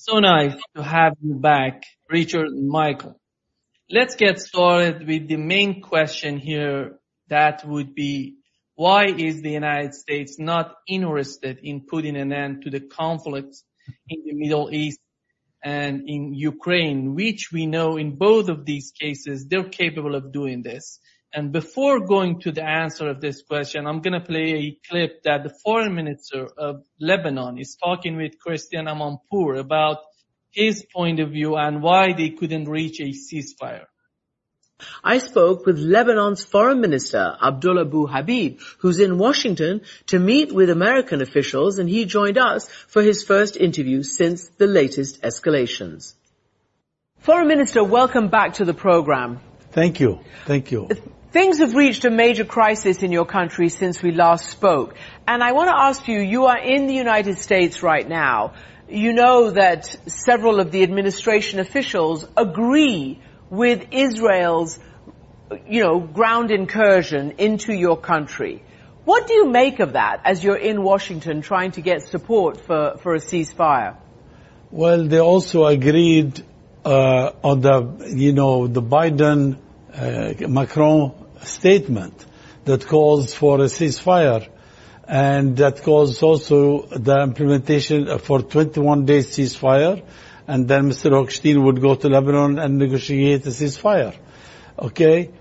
So nice to have you back, Richard and Michael. Let's get started with the main question here. That would be, why is the United States not interested in putting an end to the conflicts in the Middle East and in Ukraine, which we know in both of these cases, they're capable of doing this. And before going to the answer of this question, I'm going to play a clip that the foreign minister of Lebanon is talking with Christian Amanpour about his point of view and why they couldn't reach a ceasefire. I spoke with Lebanon's foreign minister, Abdullah Abu Habib, who's in Washington to meet with American officials, and he joined us for his first interview since the latest escalations. Foreign Minister, welcome back to the program. Thank you. Thank you. Things have reached a major crisis in your country since we last spoke. And I want to ask you, you are in the United States right now. You know that several of the administration officials agree with Israel's, ground incursion into your country. What do you make of that as you're in Washington trying to get support for a ceasefire? Well, they also agreed on the Biden Macron statement that calls for a ceasefire, and that calls also the implementation for 21 days ceasefire, and then Mr. Hochstein would go to Lebanon and negotiate a ceasefire. Okay?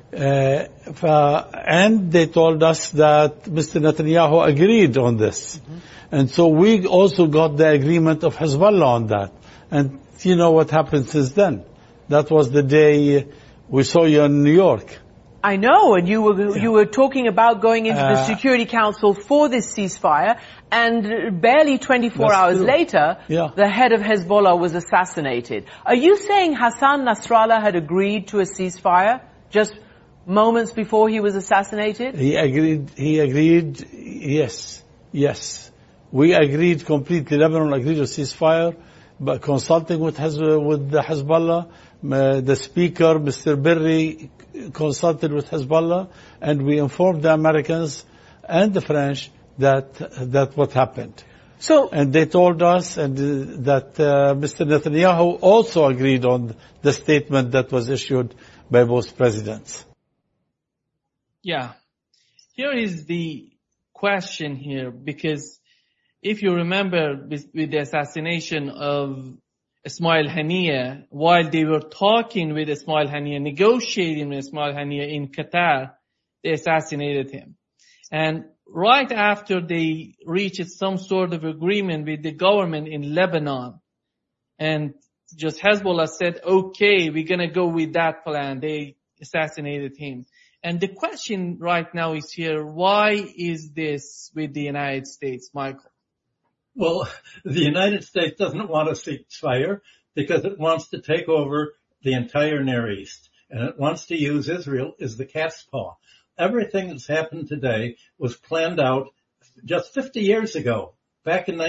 And they told us that Mr. Netanyahu agreed on this. Mm-hmm. And so we also got the agreement of Hezbollah on that. And you know what happened since then? That was the day we saw you in New York. I know, and you were talking about going into the Security Council for this ceasefire, and barely 24 hours later, the head of Hezbollah was assassinated. Are you saying Hassan Nasrallah had agreed to a ceasefire just moments before he was assassinated? He agreed, yes. We agreed completely. Lebanon agreed to ceasefire, but consulting with the Hezbollah. The speaker, Mr. Berri, consulted with Hezbollah, and we informed the Americans and the French that what happened. And they told us that Mr. Netanyahu also agreed on the statement that was issued by both presidents. Yeah. Here is the question here, because if you remember with the assassination of Ismail Haniyeh, while they were talking with Ismail Haniyeh, negotiating with Ismail Haniyeh in Qatar, they assassinated him. And right after they reached some sort of agreement with the government in Lebanon, and just Hezbollah said, okay, we're going to go with that plan, they assassinated him. And the question right now is here, why is this with the United States, Michael? Well, the United States doesn't want a ceasefire because it wants to take over the entire Near East, and it wants to use Israel as the cat's paw. Everything that's happened today was planned out just 50 years ago, back in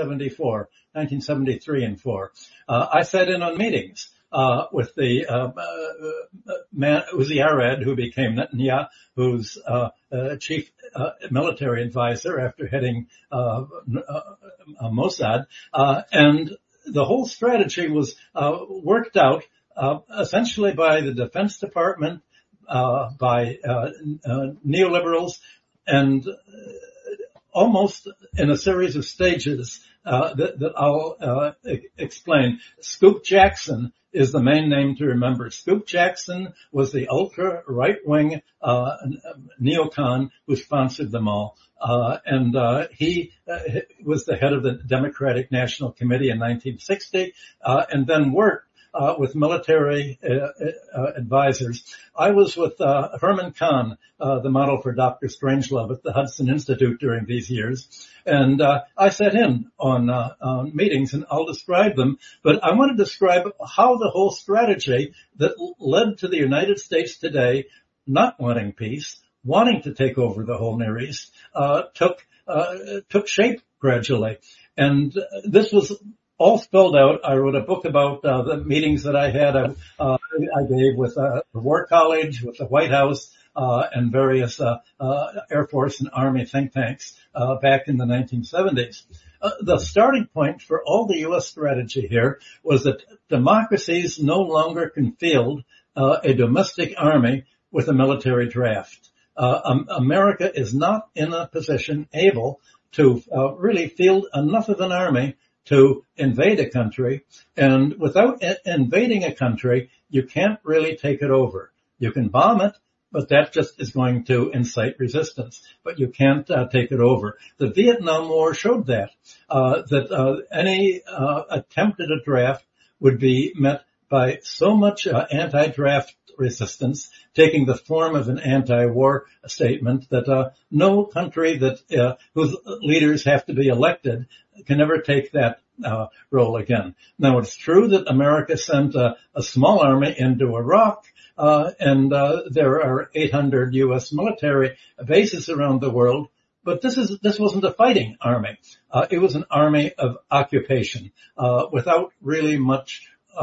1973 and 4. I sat in on meetings with the man Uzi Arad, who became Netanyahu's chief military advisor after heading Mossad, and the whole strategy was worked out essentially by the Defense Department, by neoliberals, and almost in a series of stages that I'll explain. Scoop Jackson is the main name to remember. Scoop Jackson was the ultra right-wing neocon who sponsored them all. And he was the head of the Democratic National Committee in 1960, and then worked with military advisors. I was with Herman Kahn, the model for Dr. Strangelove at the Hudson Institute during these years, and I sat in on meetings, and I'll describe them. But I want to describe how the whole strategy that led to the United States today not wanting peace, wanting to take over the whole Near East, took shape gradually, and this was all spelled out. I wrote a book about the meetings that I had. I gave with the War College, with the White House, and various Air Force and Army think tanks back in the 1970s. the starting point for all the U.S. strategy here was that democracies no longer can field a domestic army with a military draft. America is not in a position able to really field enough of an army to invade a country, and without invading a country, you can't really take it over. You can bomb it, but that just is going to incite resistance. But you can't take it over. The Vietnam War showed that any attempt at a draft would be met by so much anti-draft resistance, taking the form of an anti-war statement, that no country that whose leaders have to be elected can ever take that role again. Now, it's true that America sent a small army into Iraq, and there are 800 U.S. military bases around the world. But this wasn't a fighting army. It was an army of occupation, without really much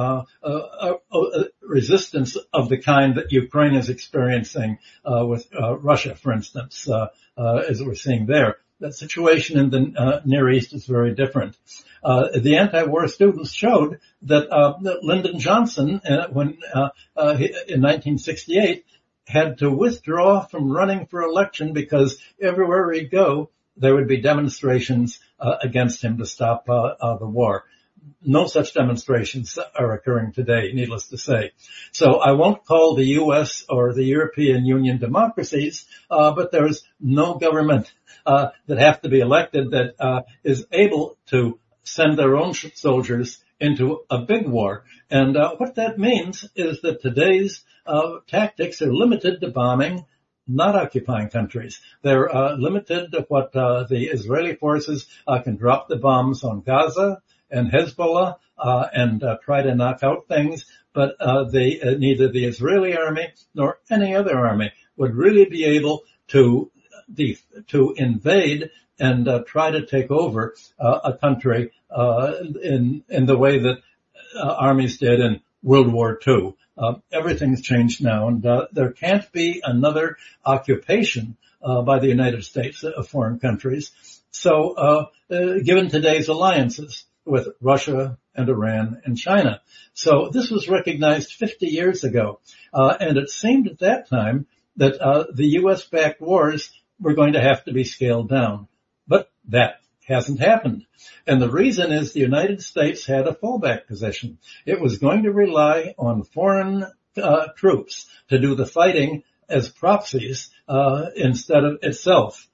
resistance of the kind that Ukraine is experiencing with Russia, for instance, as we're seeing there. That situation in the Near East is very different. The anti-war students showed that Lyndon Johnson, when in 1968, had to withdraw from running for election because everywhere he'd go, there would be demonstrations against him to stop the war. No such demonstrations are occurring today, needless to say. So I won't call the U.S. or the European Union democracies, but there's no government that have to be elected that is able to send their own soldiers into a big war. And what that means is that today's tactics are limited to bombing, not occupying countries. They're limited to what the Israeli forces can drop the bombs on Gaza and Hezbollah and try to knock out things, but neither the Israeli army nor any other army would really be able to invade and try to take over a country in the way that armies did in World War II. Everything's changed now, and there can't be another occupation by the United States of foreign countries. So, given today's alliances with Russia and Iran and China. So this was recognized 50 years ago. And it seemed at that time that the U.S.-backed wars were going to have to be scaled down. But that hasn't happened. And the reason is the United States had a fallback position. It was going to rely on foreign troops to do the fighting as proxies instead of itself.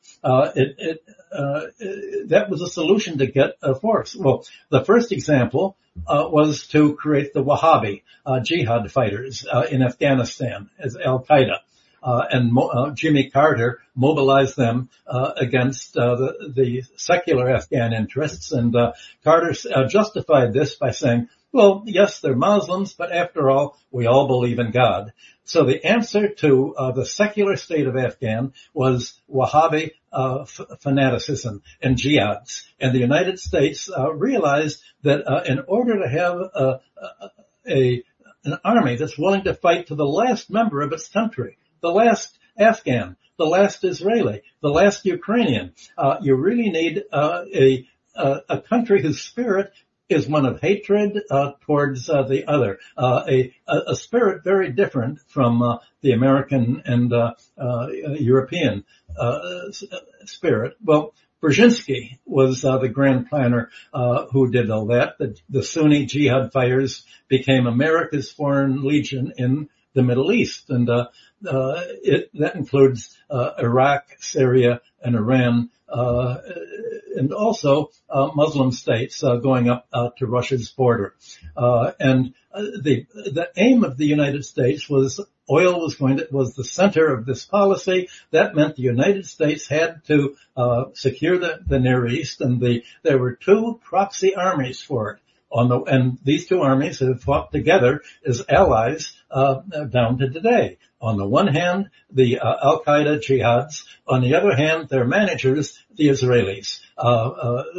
That was a solution to get a force. Well, the first example was to create the Wahhabi jihad fighters in Afghanistan as Al-Qaeda. And Jimmy Carter mobilized them against the secular Afghan interests. And Carter justified this by saying, well, yes, they're Muslims, but after all, we all believe in God. So the answer to the secular state of Afghan was Wahhabi fanaticism and jihads. And the United States realized that in order to have an army that's willing to fight to the last member of its country, the last Afghan, the last Israeli, the last Ukrainian, you really need a country whose spirit is one of hatred towards the other, a spirit very different from the American and European spirit. Well, Brzezinski was the grand planner who did all that. The Sunni jihad fighters became America's foreign legion in the Middle East, and that includes Iraq, Syria, and Iran, and also Muslim states going up to Russia's border. And the aim of the United States was oil was the center of this policy. That meant the United States had to secure the Near East, and there were two proxy armies for it. And these two armies have fought together as allies down to today. On the one hand, the Al-Qaeda jihads. On the other hand, their managers, the Israelis.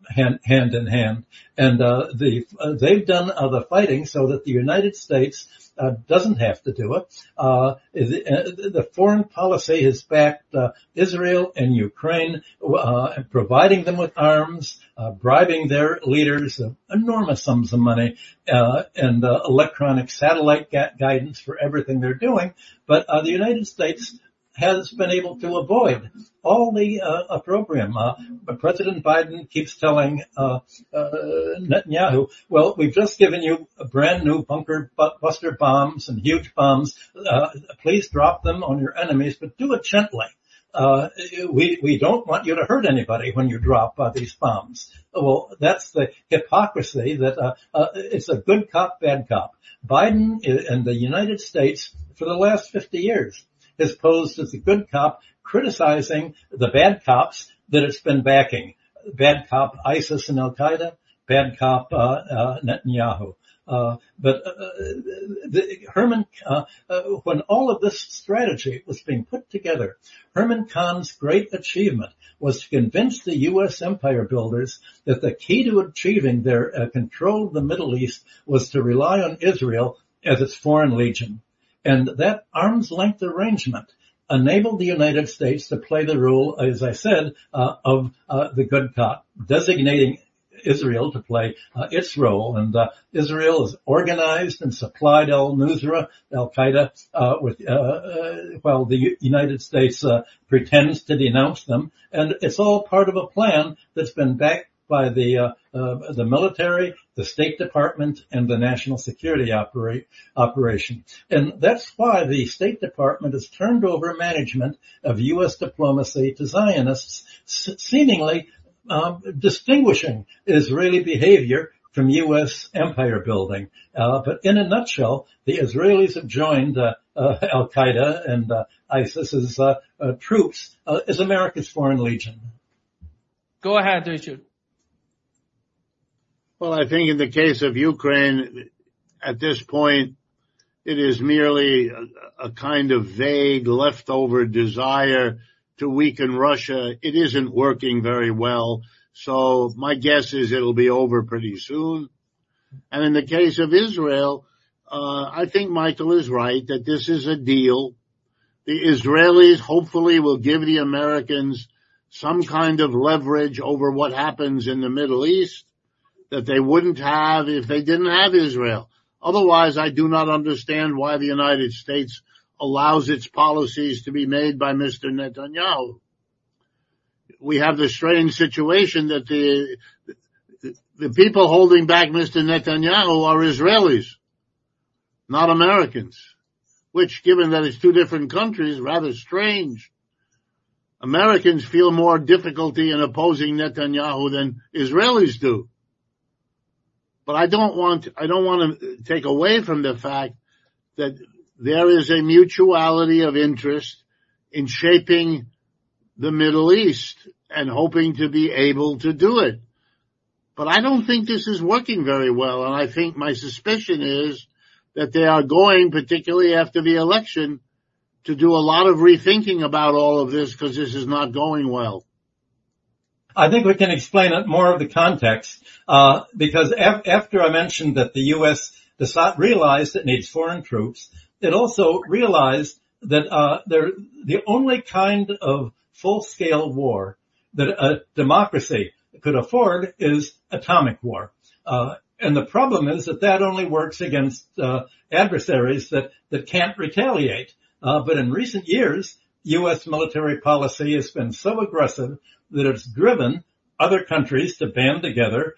hand in hand. And they've done the fighting so that the United States doesn't have to do it. The foreign policy has backed Israel and Ukraine, providing them with arms, bribing their leaders enormous sums of money, and electronic satellite guidance for everything they're doing. But the United States has been able to avoid all the opprobrium. President Biden keeps telling Netanyahu, well, we've just given you brand new bunker buster bombs and huge bombs. Please drop them on your enemies, but do it gently. We don't want you to hurt anybody when you drop these bombs. Well, that's the hypocrisy that it's a good cop, bad cop. Biden and the United States for the last 50 years has posed as a good cop, criticizing the bad cops that it's been backing. Bad cop ISIS and Al-Qaeda, bad cop Netanyahu. When all of this strategy was being put together, Herman Kahn's great achievement was to convince the U.S. empire builders that the key to achieving their control of the Middle East was to rely on Israel as its foreign legion. And that arm's length arrangement enabled the United States to play the role, as I said, of the good cop, designating Israel to play its role. And Israel is organized and supplied al-Nusra, Al-Qaeda, while the United States pretends to denounce them. And it's all part of a plan that's been backed by the military, the State Department, and the National Security Operation. And that's why the State Department has turned over management of U.S. diplomacy to Zionists, seemingly distinguishing Israeli behavior from U.S. empire building. But in a nutshell, the Israelis have joined Al-Qaeda and ISIS's troops as America's foreign legion. Go ahead, Richard. Well, I think in the case of Ukraine, at this point, it is merely a kind of vague leftover desire to weaken Russia. It isn't working very well. So my guess is it'll be over pretty soon. And in the case of Israel, I think Michael is right that this is a deal. The Israelis hopefully will give the Americans some kind of leverage over what happens in the Middle East that they wouldn't have if they didn't have Israel. Otherwise, I do not understand why the United States allows its policies to be made by Mr. Netanyahu. We have the strange situation that the people holding back Mr. Netanyahu are Israelis, not Americans, which, given that it's two different countries, rather strange. Americans feel more difficulty in opposing Netanyahu than Israelis do. But I don't want to take away from the fact that there is a mutuality of interest in shaping the Middle East and hoping to be able to do it. But I don't think this is working very well, and I think my suspicion is that they are going, particularly after the election, to do a lot of rethinking about all of this because this is not going well. I think we can explain it more of the context, because after I mentioned that the U.S. realized it needs foreign troops, it also realized that the only kind of full-scale war that a democracy could afford is atomic war. And the problem is that only works against adversaries that can't retaliate. But in recent years, U.S. military policy has been so aggressive that it's driven other countries to band together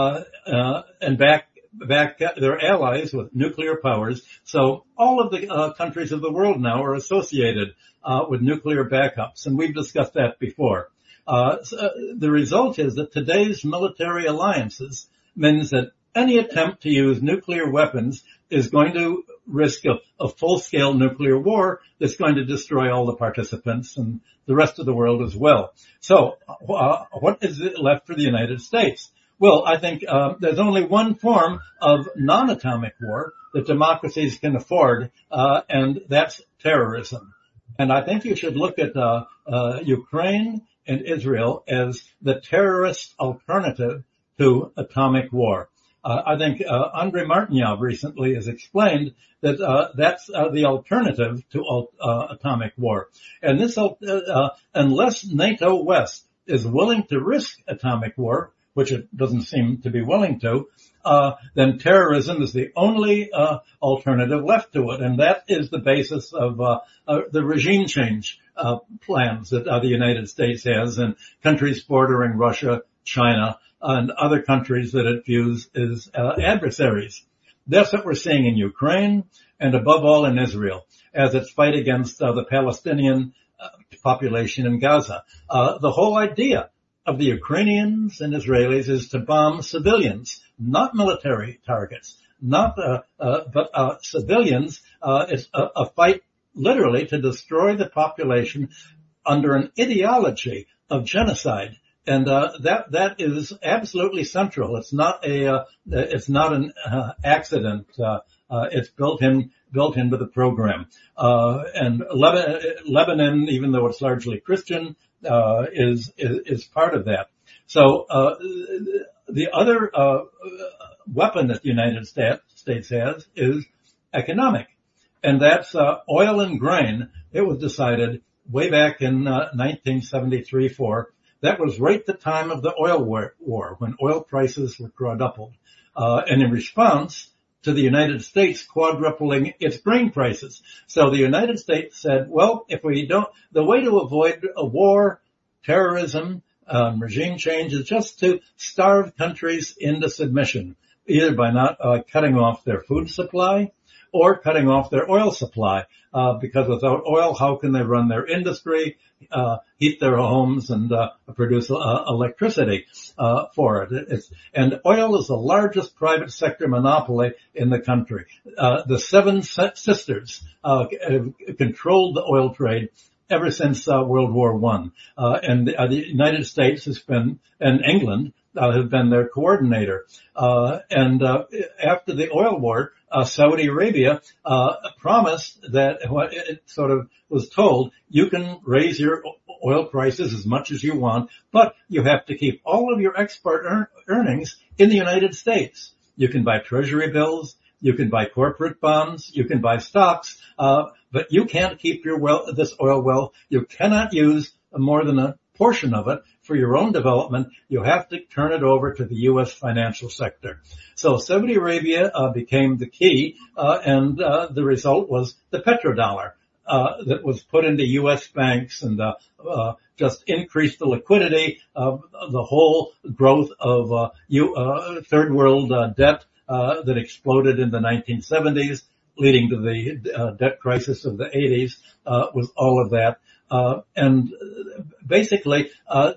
and back their allies with nuclear powers. So all of the countries of the world now are associated with nuclear backups, and we've discussed that before. The result is that today's military alliances means that any attempt to use nuclear weapons is going to risk a full-scale nuclear war that's going to destroy all the participants and the rest of the world as well. So what is left for the United States? Well, I think there's only one form of non-atomic war that democracies can afford, and that's terrorism. And I think you should look at Ukraine and Israel as the terrorist alternative to atomic war. I think Andrei Martynov recently has explained that that's the alternative to atomic war. And this, unless NATO West is willing to risk atomic war, which it doesn't seem to be willing to, then terrorism is the only alternative left to it. And that is the basis of the regime change plans that the United States has in countries bordering Russia, China, and other countries that it views as adversaries. That's what we're seeing in Ukraine and above all in Israel as its fight against the Palestinian population in Gaza. The whole idea of the Ukrainians and Israelis is to bomb civilians, not military targets, but civilians. It's a fight literally to destroy the population under an ideology of genocide. And that is absolutely central. It's not an accident. It's built into the program. And Lebanon, even though it's largely Christian, is part of that. So the other weapon that the United States has is economic, and that's oil and grain. It was decided way back in 1973-4. That was right the time of the oil war when oil prices were quadrupled. And in response to the United States quadrupling its grain prices. So the United States said, well, the way to avoid a war, terrorism, regime change is just to starve countries into submission, either by not cutting off their food supply or cutting off their oil supply, because without oil, how can they run their industry, heat their homes, and produce electricity for it? And oil is the largest private sector monopoly in the country. The Seven Sisters controlled the oil trade ever since World War I. And the United States has been, and England, have been their coordinator. And after the oil war, Saudi Arabia promised that it sort of was told, you can raise your oil prices as much as you want, but you have to keep all of your export earnings in the United States. You can buy treasury bills, you can buy corporate bonds, you can buy stocks, but you can't keep this oil wealth. You cannot use more than a portion of it for your own development. You have to turn it over to the U.S. financial sector. So Saudi Arabia became the key, and the result was the petrodollar that was put into U.S. banks and just increased the liquidity of the whole growth of third world debt that exploded in the 1970s, leading to the debt crisis of the 80s, was all of that. And basically,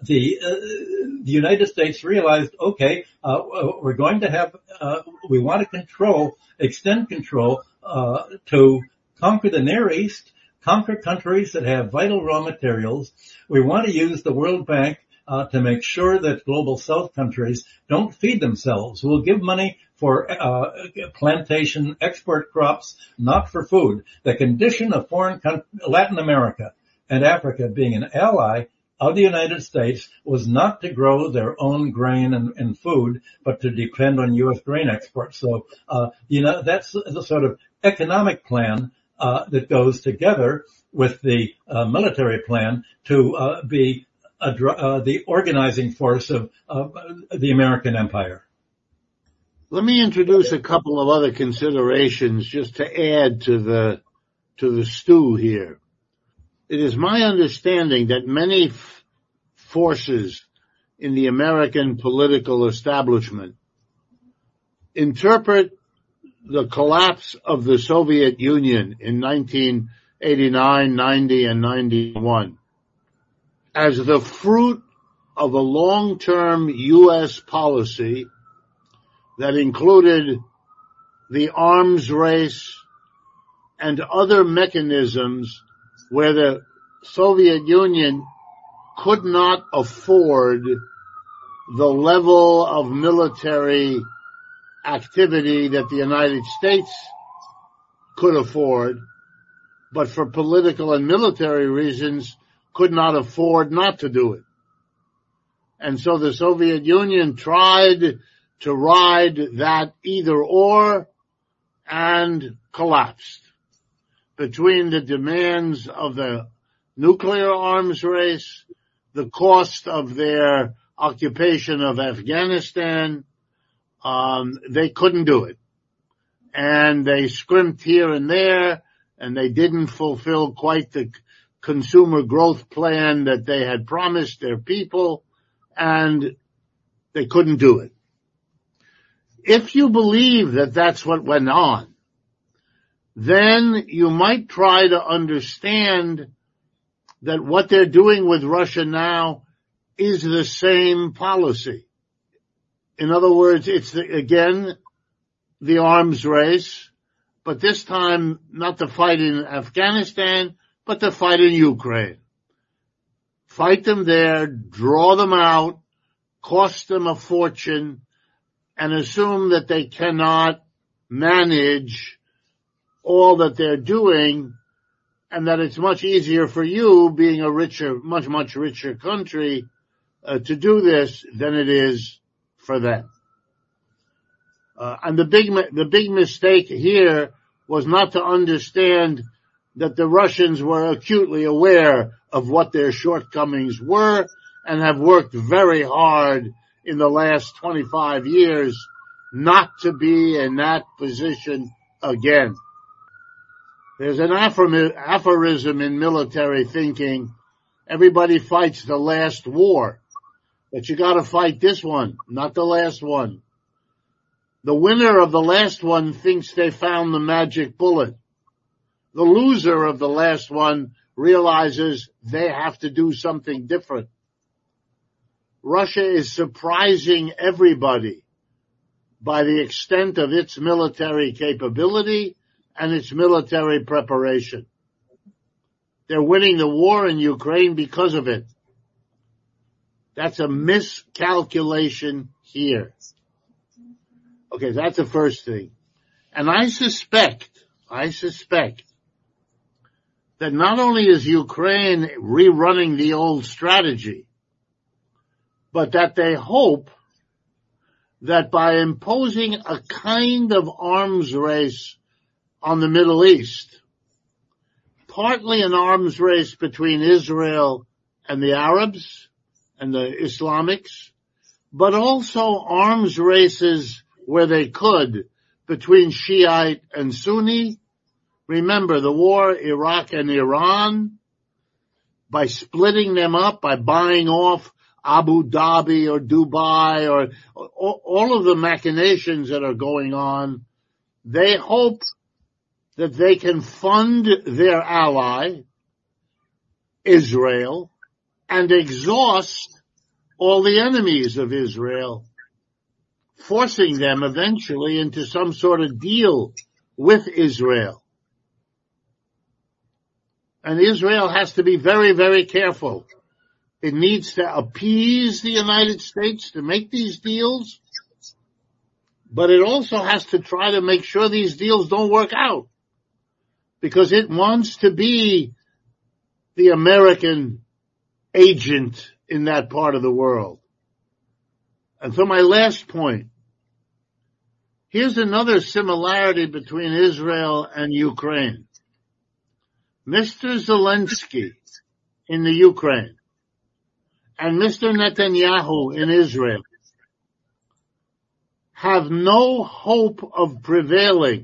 the United States realized, okay, we're going to have, we want to extend control, to conquer the Near East, conquer countries that have vital raw materials. We want to use the World Bank, to make sure that global South countries don't feed themselves. We'll give money for plantation export crops, not for food. The condition of Latin America and Africa being an ally of the United States was not to grow their own grain and food, but to depend on U.S. grain exports. So, that's the sort of economic plan that goes together with the military plan to be the organizing force of the American empire. Let me introduce a couple of other considerations just to add to the stew here. It is my understanding that many forces in the American political establishment interpret the collapse of the Soviet Union in 1989, 90, and 91 as the fruit of a long-term U.S. policy that included the arms race and other mechanisms where the Soviet Union could not afford the level of military activity that the United States could afford, but for political and military reasons could not afford not to do it. And so the Soviet Union tried to ride that either or and collapsed between the demands of the nuclear arms race, the cost of their occupation of Afghanistan. They couldn't do it. And they scrimped here and there, and they didn't fulfill quite the consumer growth plan that they had promised their people, and they couldn't do it. If you believe that that's what went on, then you might try to understand that what they're doing with Russia now is the same policy. In other words, it's again the arms race, but this time not the fight in Afghanistan, but the fight in Ukraine. Fight them there, draw them out, cost them a fortune, and assume that they cannot manage all that they're doing, and that it's much easier for you, being a richer, much richer country, to do this than it is for them. And the big mistake here was not to understand that the Russians were acutely aware of what their shortcomings were and have worked very hard in the last 25 years not to be in that position again. There's an aphorism in military thinking: everybody fights the last war, but you gotta fight this one, not the last one. The winner of the last one thinks they found the magic bullet. The loser of the last one realizes they have to do something different. Russia is surprising everybody by the extent of its military capability and its military preparation. They're winning the war in Ukraine because of it. That's a miscalculation here. Okay, that's the first thing. And I suspect that not only is Ukraine rerunning the old strategy, but that they hope that by imposing a kind of arms race on the Middle East, partly an arms race between Israel and the Arabs and the Islamics, but also arms races where they could between Shiite and Sunni. Remember the war, Iraq and Iran, by splitting them up, by buying off Abu Dhabi or Dubai or all of the machinations that are going on. They hope that they can fund their ally, Israel, and exhaust all the enemies of Israel, forcing them eventually into some sort of deal with Israel. And Israel has to be very, very careful. It needs to appease the United States to make these deals, but it also has to try to make sure these deals don't work out, because it wants to be the American agent in that part of the world. And so my last point, here's another similarity between Israel and Ukraine. Mr. Zelensky in the Ukraine and Mr. Netanyahu in Israel have no hope of prevailing,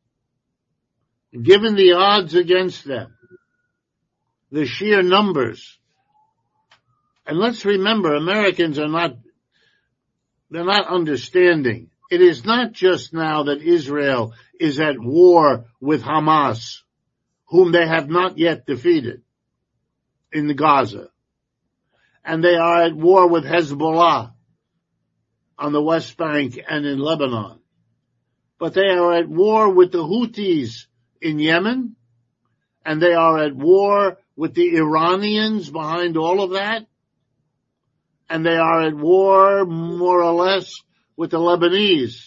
given the odds against them, the sheer numbers. And let's remember, Americans they're not understanding. It is not just now that Israel is at war with Hamas, whom they have not yet defeated in Gaza. And they are at war with Hezbollah on the West Bank and in Lebanon. But they are at war with the Houthis in Yemen, and they are at war with the Iranians behind all of that, and they are at war, more or less, with the Lebanese.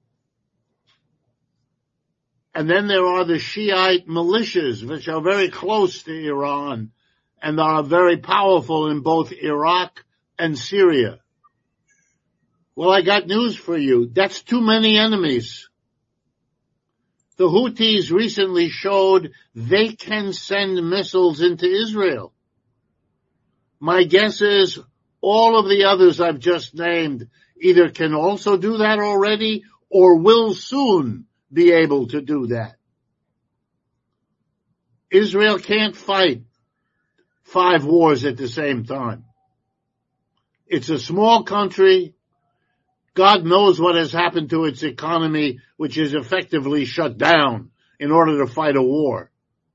And then there are the Shiite militias, which are very close to Iran and are very powerful in both Iraq and Syria. Well, I got news for you. That's too many enemies. The Houthis recently showed they can send missiles into Israel. My guess is all of the others I've just named either can also do that already or will soon be able to do that. Israel can't fight 5 wars at the same time. It's a small country. God knows what has happened to its economy, which is effectively shut down in order to fight a war.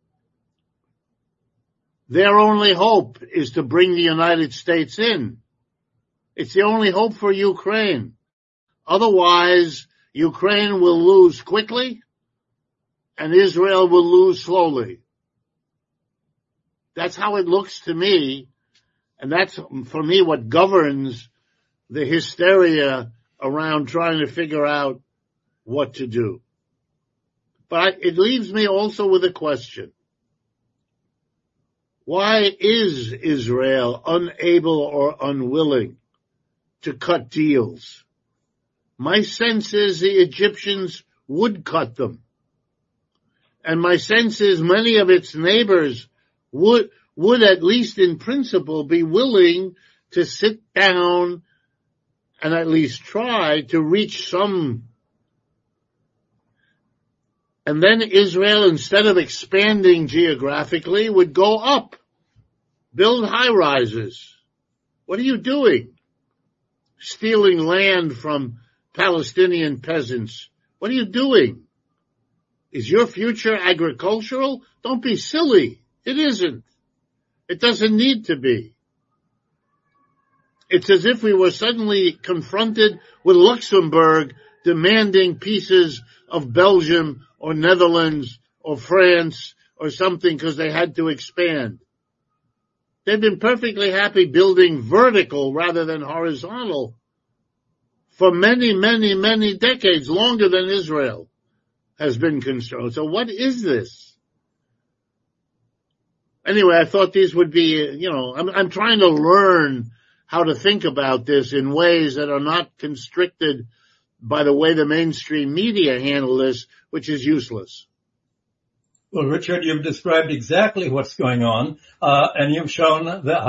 Their only hope is to bring the United States in. It's the only hope for Ukraine. Otherwise, Ukraine will lose quickly and Israel will lose slowly. That's how it looks to me, and that's, for me, what governs the hysteria around trying to figure out what to do. But it leaves me also with a question. Why is Israel unable or unwilling to cut deals? My sense is the Egyptians would cut them. And my sense is many of its neighbors would at least in principle be willing to sit down and at least try to reach some. And then Israel, instead of expanding geographically, would go up, build high-rises. What are you doing? Stealing land from Palestinian peasants. What are you doing? Is your future agricultural? Don't be silly. It isn't. It doesn't need to be. It's as if we were suddenly confronted with Luxembourg demanding pieces of Belgium or Netherlands or France or something because they had to expand. They've been perfectly happy building vertical rather than horizontal for many, many, many decades, longer than Israel has been concerned. So what is this? Anyway, I thought these would be, I'm trying to learn how to think about this in ways that are not constricted by the way the mainstream media handle this, which is useless. Well, Richard, you've described exactly what's going on, and you've shown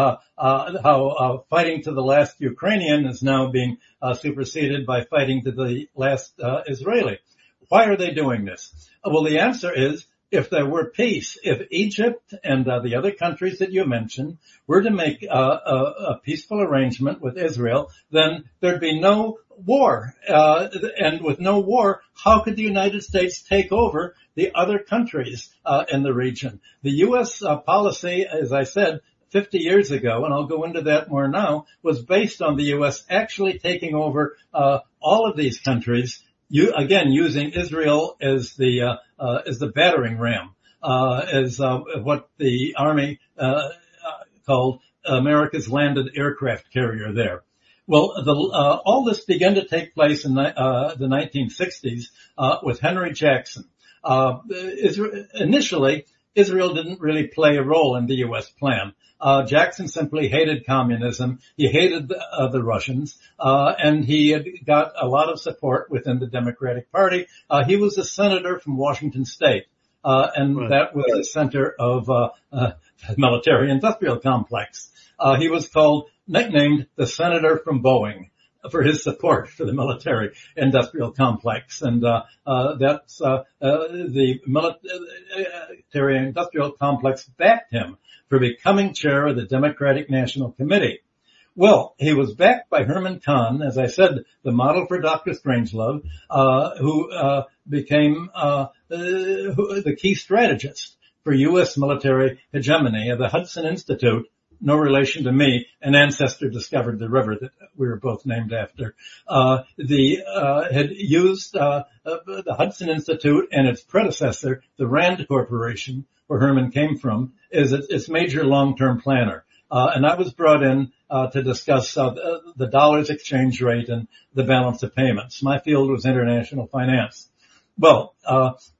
how fighting to the last Ukrainian is now being superseded by fighting to the last Israeli. Why are they doing this? Well, the answer is, if there were peace, if Egypt and the other countries that you mentioned were to make a peaceful arrangement with Israel, then there'd be no war. And with no war, how could the United States take over the other countries in the region? The U.S. policy, as I said, 50 years ago, and I'll go into that more now, was based on the U.S. actually taking over all of these countries, using Israel as the battering ram, as what the Army called America's landed aircraft carrier there. Well, all this began to take place in the 1960s with Henry Jackson. Initially, Israel didn't really play a role in the U.S. plan. Jackson simply hated communism. He hated the Russians, and he had got a lot of support within the Democratic Party. He was a senator from Washington State, and right. That was the center of the military-industrial complex. He was nicknamed the senator from Boeing for his support for the military-industrial complex, and that's the military-industrial complex backed him for becoming chair of the Democratic National Committee. Well, he was backed by Herman Kahn, as I said, the model for Dr. Strangelove, who became the key strategist for U.S. military hegemony of the Hudson Institute. No relation to me, an ancestor discovered the river that we were both named after. Had used the Hudson Institute and its predecessor, the Rand Corporation, where Herman came from, is its major long-term planner. And I was brought in to discuss the dollar's exchange rate and the balance of payments. My field was international finance. Well,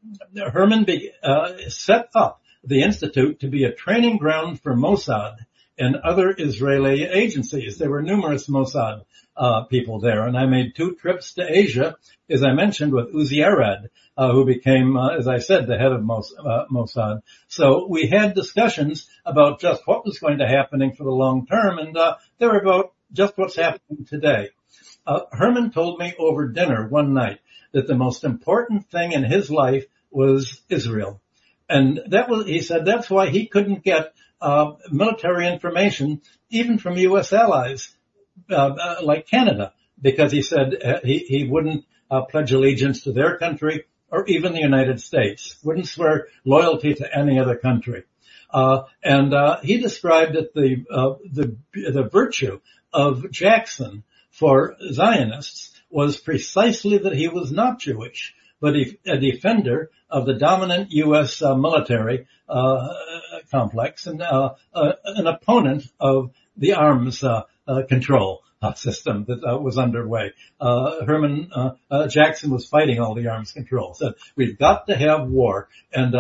Herman set up the Institute to be a training ground for Mossad and other Israeli agencies. There were numerous Mossad people there, and I made 2 trips to Asia, as I mentioned, with Uzi Arad, who became, as I said, the head of Mossad. So we had discussions about just what was going to happen for the long term, and they were about just what's happening today. Herman told me over dinner one night that the most important thing in his life was Israel. And he said that's why he couldn't get military information even from U.S. allies like Canada, because he said he wouldn't pledge allegiance to their country or even the United States, wouldn't swear loyalty to any other country. And he described that the virtue of Jackson for Zionists was precisely that he was not Jewish, but a defender of the dominant U.S. military complex and an opponent of the arms control system that was underway. Herman Jackson was fighting all the arms control. Said we've got to have war, and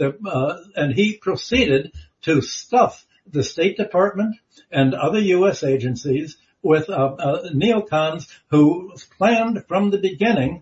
he proceeded to stuff the State Department and other U.S. agencies with neocons who planned from the beginning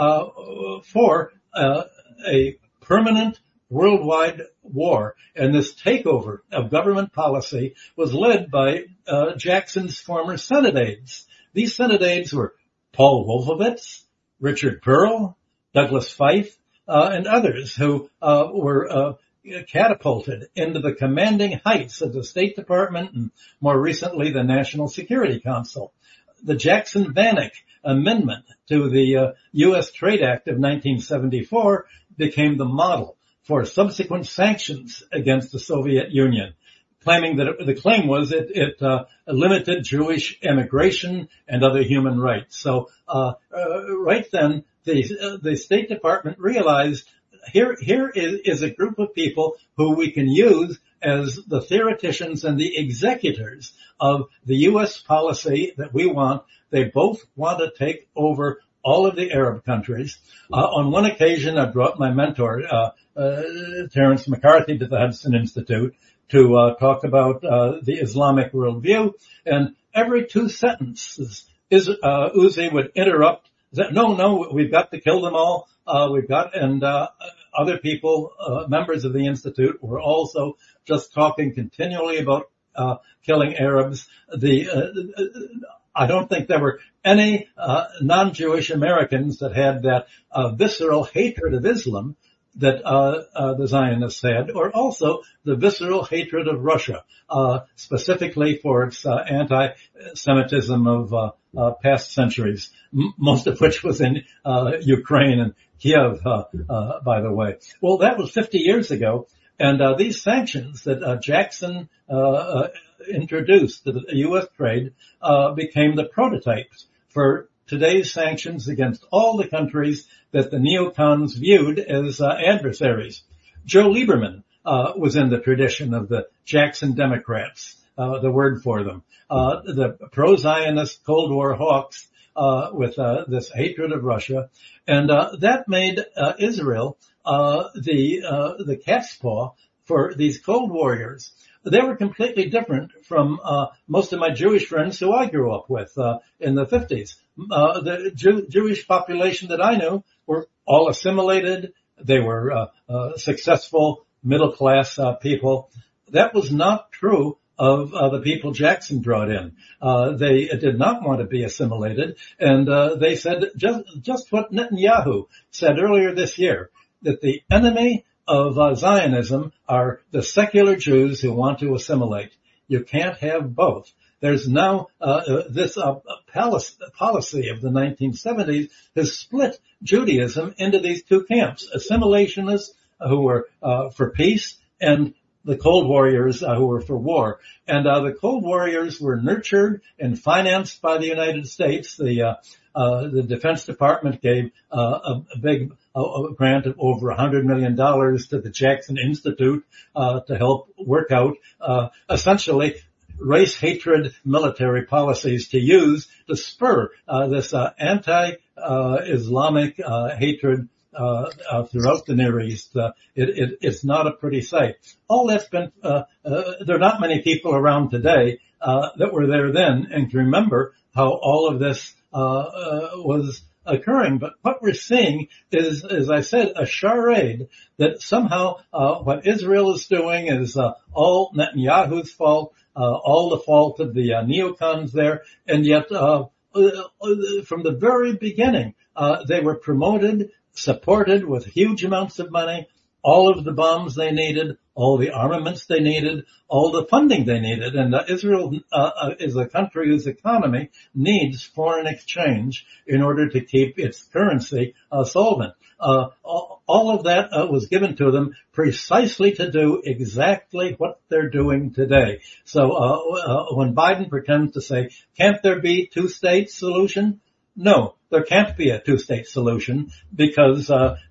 for a permanent worldwide war. And this takeover of government policy was led by Jackson's former Senate aides. These Senate aides were Paul Wolfowitz, Richard Pearl, Douglas Feith, and others who were catapulted into the commanding heights of the State Department and more recently the National Security Council. The Jackson-Vanik Amendment to the U.S. Trade Act of 1974 became the model for subsequent sanctions against the Soviet Union, claiming that the claim was it limited Jewish immigration and other human rights. So right then, the State Department realized here is a group of people who we can use as the theoreticians and the executors of the U.S. policy that we want. They both want to take over all of the Arab countries. On one occasion, I brought my mentor, Terence McCarthy, to the Hudson Institute to talk about the Islamic worldview. And every 2 sentences, Uzi would interrupt. No, we've got to kill them all. Other people, members of the Institute, were also just talking continually about killing Arabs. I don't think there were any non-Jewish Americans that had that visceral hatred of Islam that the Zionists had, or also the visceral hatred of Russia, specifically for its anti-Semitism of past centuries, most of which was in Ukraine and Kiev, by the way. Well, that was 50 years ago, and these sanctions that Jackson introduced to the U.S. trade became the prototypes for today's sanctions against all the countries that the neocons viewed as adversaries. Joe Lieberman was in the tradition of the Jackson Democrats, the word for them, the pro-Zionist Cold War hawks with this hatred of Russia, and that made Israel the cat's paw for these Cold Warriors. They were completely different from most of my Jewish friends who I grew up with in the 50s. The Jewish population that I knew were all assimilated. They were successful middle-class people. That was not true of the people Jackson brought in. They did not want to be assimilated, and they said just what Netanyahu said earlier this year, that the enemy of Zionism are the secular Jews who want to assimilate. You can't have both. There's now this policy of the 1970s has split Judaism into these 2 camps: assimilationists who were for peace, and the Cold Warriors who were for war. And the Cold Warriors were nurtured and financed by the United States. The Defense Department gave a big grant of over $100 million to the Jackson Institute to help work out essentially race hatred military policies to use to spur this anti-Islamic hatred throughout the Near East. It's not a pretty sight. All that's been, there are not many people around today, that were there then and can remember how all of this, was occurring. But what we're seeing is, as I said, a charade that somehow, what Israel is doing is, all Netanyahu's fault, all the fault of the, neocons there. And yet, from the very beginning, they were promoted, supported with huge amounts of money, all of the bombs they needed, all the armaments they needed, all the funding they needed. And Israel is a country whose economy needs foreign exchange in order to keep its currency solvent. All of that was given to them precisely to do exactly what they're doing today. So when Biden pretends to say, can't there be two-state solution? No, there can't be a two-state solution because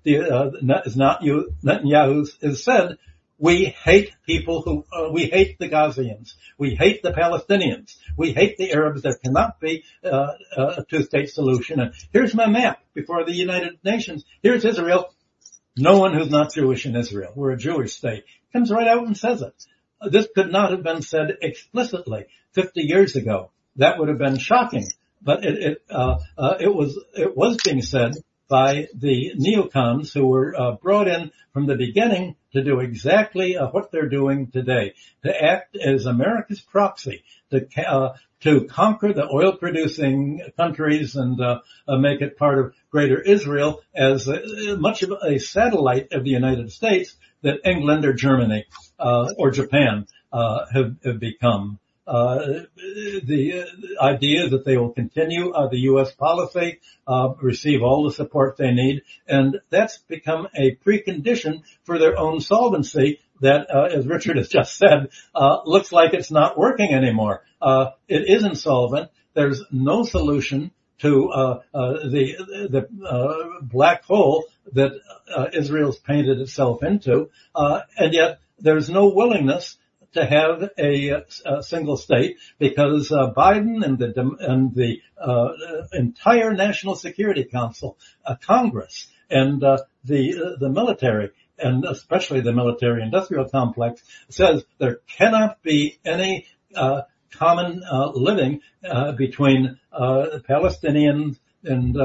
Netanyahu has said, we hate people who, we hate the Gazians. We hate the Palestinians. We hate the Arabs. There cannot be a two-state solution. And here's my map before the United Nations. Here's Israel. No one who's not Jewish in Israel. We're a Jewish state. Comes right out and says it. This could not have been said explicitly 50 years ago. That would have been shocking. But it was being said by the neocons who were brought in from the beginning to do exactly what they're doing today, to act as America's proxy, to conquer the oil-producing countries and make it part of Greater Israel as much of a satellite of the United States that England or Germany or Japan have become. The idea that they will continue the U.S. policy, receive all the support they need, and that's become a precondition for their own solvency that, as Richard has just said, looks like it's not working anymore. It is insolvent. There's no solution to the black hole that Israel's painted itself into, and yet there's no willingness to have a single state because Biden and the entire National Security Council, Congress, and the military, and especially the military-industrial complex, says there cannot be any common living between Palestinians and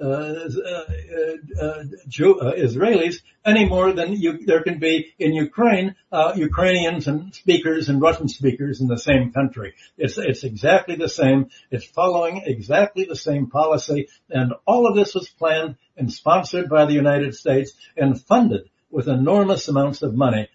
Israelis any more than there can be in Ukraine, Ukrainians and speakers and Russian speakers in the same country. It's exactly the same. It's following exactly the same policy, and all of this was planned and sponsored by the United States and funded with enormous amounts of money.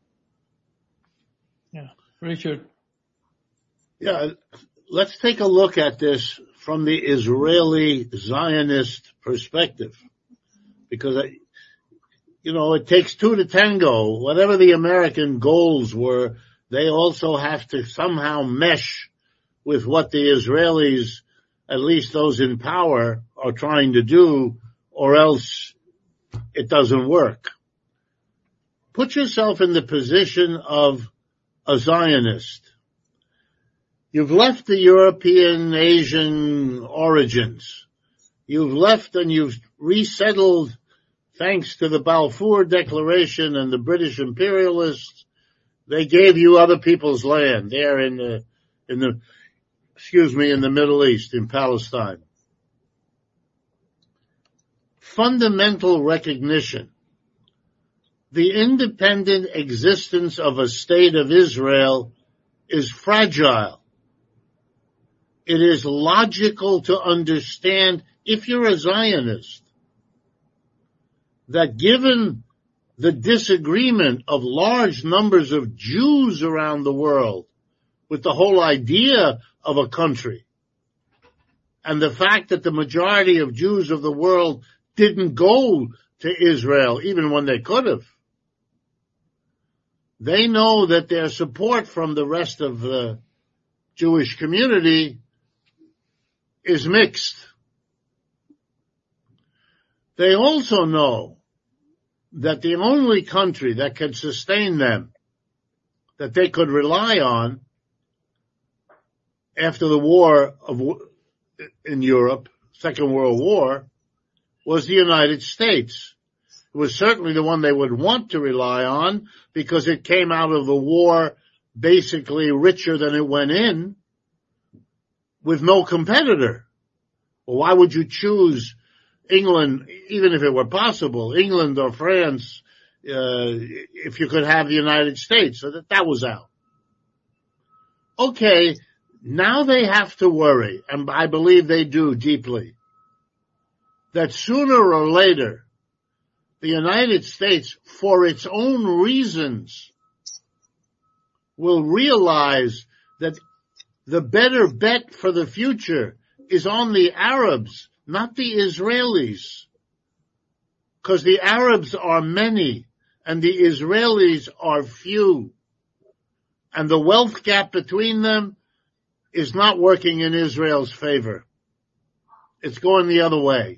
Yeah, Richard. Yeah, let's take a look at this from the Israeli Zionist perspective, because, it takes two to tango. Whatever the American goals were, they also have to somehow mesh with what the Israelis, at least those in power, are trying to do, or else it doesn't work. Put yourself in the position of a Zionist. You've left the European, Asian origins. You've left and you've resettled thanks to the Balfour Declaration and the British imperialists. They gave you other people's land there in the Middle East, in Palestine. Fundamental recognition. The independent existence of a state of Israel is fragile. It is logical to understand, if you're a Zionist, that given the disagreement of large numbers of Jews around the world with the whole idea of a country, and the fact that the majority of Jews of the world didn't go to Israel even when they could have, they know that their support from the rest of the Jewish community is mixed. They also know that the only country that can sustain them, that they could rely on after the war in Europe, Second World War, was the United States. It was certainly the one they would want to rely on because it came out of the war basically richer than it went in with no competitor. Well, why would you choose England, even if it were possible, England or France, if you could have the United States? So that was out. Okay, now they have to worry, and I believe they do deeply, that sooner or later, the United States, for its own reasons, will realize that the better bet for the future is on the Arabs, not the Israelis. Because the Arabs are many and the Israelis are few. And the wealth gap between them is not working in Israel's favor. It's going the other way.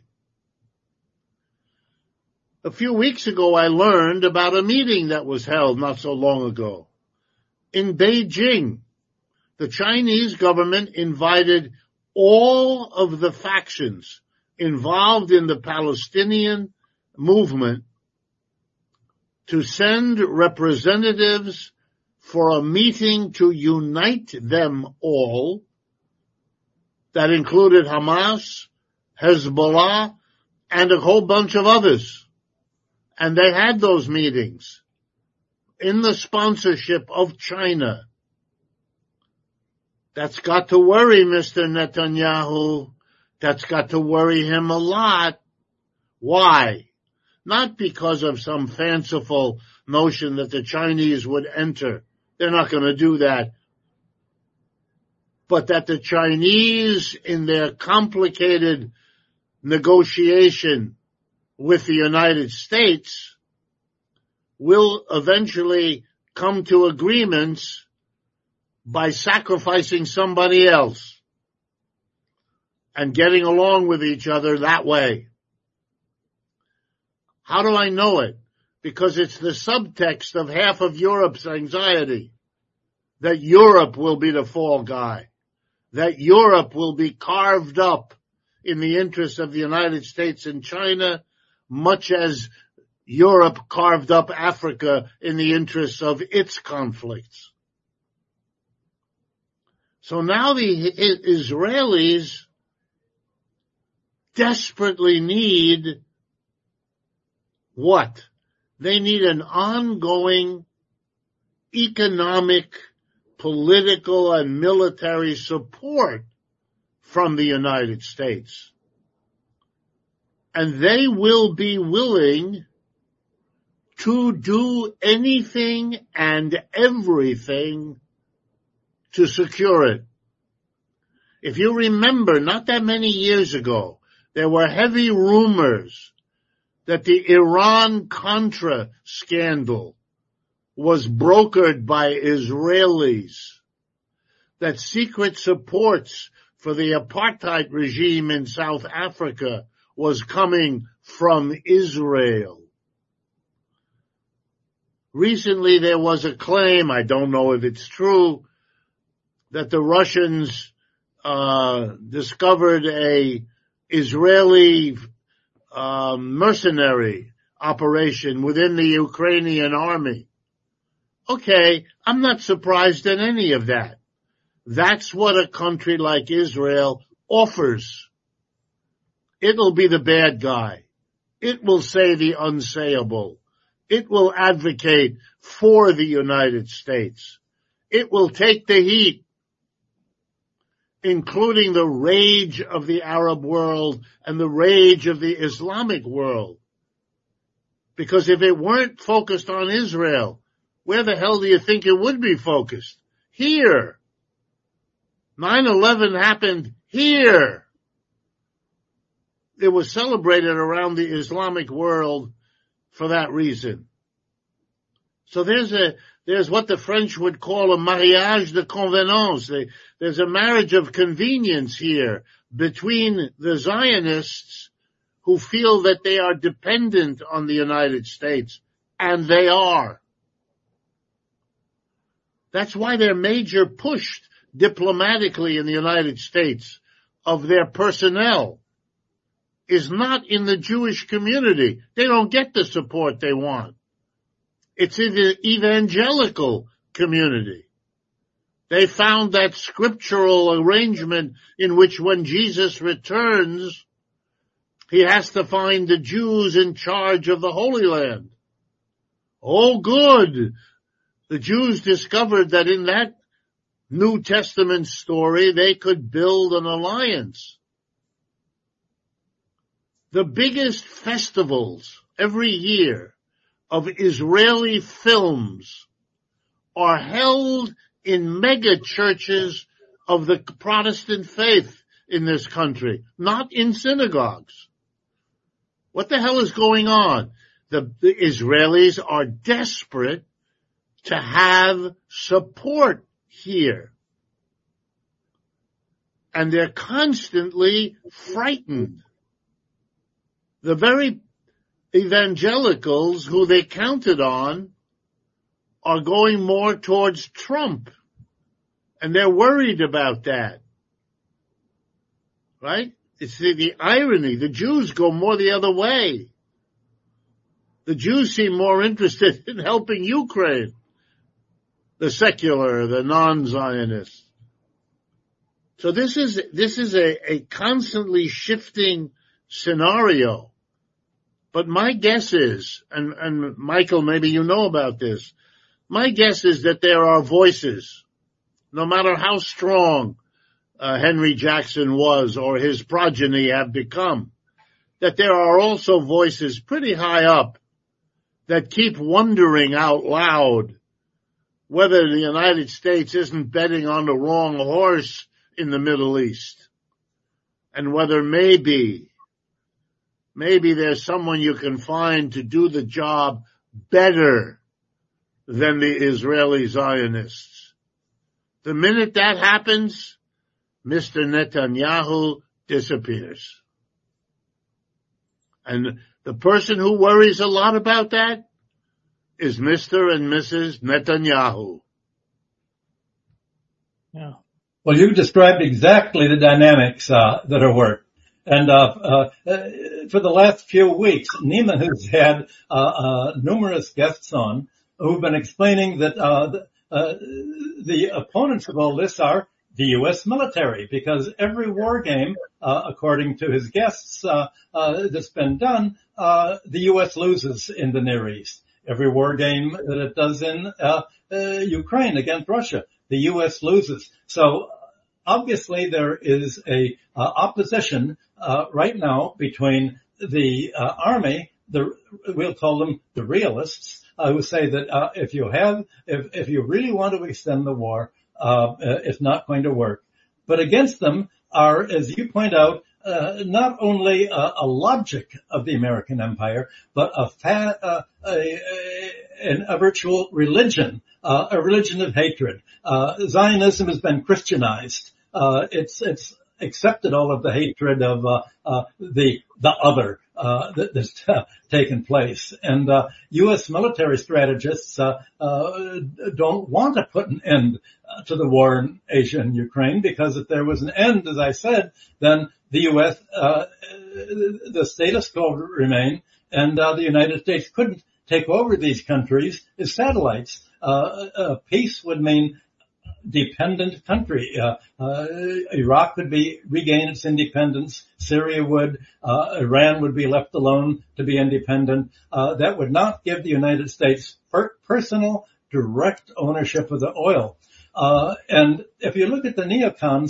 A few weeks ago, I learned about a meeting that was held not so long ago. In Beijing, the Chinese government invited all of the factions involved in the Palestinian movement to send representatives for a meeting to unite them all. That included Hamas, Hezbollah, and a whole bunch of others. And they had those meetings in the sponsorship of China. That's got to worry Mr. Netanyahu. That's got to worry him a lot. Why? Not because of some fanciful notion that the Chinese would enter. They're not going to do that. But that the Chinese, in their complicated negotiation with the United States, will eventually come to agreements by sacrificing somebody else and getting along with each other that way. How do I know it? Because it's the subtext of half of Europe's anxiety, that Europe will be the fall guy, that Europe will be carved up in the interest of the United States and China, much as Europe carved up Africa in the interests of its conflicts. So now the Israelis desperately need what? They need an ongoing economic, political, and military support from the United States. And they will be willing to do anything and everything to secure it. If you remember, not that many years ago, there were heavy rumors that the Iran-Contra scandal was brokered by Israelis, that secret supports for the apartheid regime in South Africa was coming from Israel. Recently there was a claim, I don't know if it's true, that the Russians discovered a Israeli mercenary operation within the Ukrainian army. Okay, I'm not surprised at any of that. That's what a country like Israel offers. It'll be the bad guy. It will say the unsayable. It will advocate for the United States. It will take the heat, including the rage of the Arab world and the rage of the Islamic world. Because if it weren't focused on Israel, where the hell do you think it would be focused? Here. 9/11 happened here. It was celebrated around the Islamic world for that reason. So there's what the French would call a mariage de convenance. There's a marriage of convenience here between the Zionists who feel that they are dependent on the United States, and they are. That's why their major push diplomatically in the United States of their personnel is not in the Jewish community. They don't get the support they want. It's in the evangelical community. They found that scriptural arrangement in which when Jesus returns, he has to find the Jews in charge of the Holy Land. Oh, good. The Jews discovered that in that New Testament story, they could build an alliance. The biggest festivals every year of Israeli films are held in mega churches of the Protestant faith in this country, not in synagogues. What the hell is going on? The Israelis are desperate to have support here. And they're constantly frightened. The very evangelicals who they counted on are going more towards Trump. And they're worried about that. Right? It's the irony. The Jews go more the other way. The Jews seem more interested in helping Ukraine. The secular, the non-Zionists. So this is a constantly shifting scenario. But my guess is, and Michael, maybe you know about this, my guess is that there are voices, no matter how strong Henry Jackson was or his progeny have become, that there are also voices pretty high up that keep wondering out loud whether the United States isn't betting on the wrong horse in the Middle East, and whether maybe there's someone you can find to do the job better than the Israeli Zionists. The minute that happens, Mr. Netanyahu disappears. And the person who worries a lot about that is Mr. and Mrs. Netanyahu. Yeah. Well, you described exactly the dynamics that are worked. And for the last few weeks, Neiman has had numerous guests on who've been explaining that the opponents of all this are the U.S. military, because every war game, according to his guests, that's been done, the U.S. loses in the Near East. Every war game that it does in Ukraine against Russia, the U.S. loses. So obviously there is a opposition right now between the army, we'll call them the realists, who say that if you really want to extend the war, it's not going to work. But against them are, as you point out, not only a logic of the American empire, but a virtual religion, a religion of hatred. Zionism has been Christianized. It's accepted all of the hatred of the other that's taken place. And U.S. military strategists don't want to put an end to the war in Asia and Ukraine, because if there was an end, as I said, then the U.S., the status quo would remain, and the United States couldn't take over these countries as satellites. Peace would mean dependent country. Iraq would regain its independence. Syria would. Iran would be left alone to be independent. That would not give the United States personal, direct ownership of the oil. And if you look at the neocons,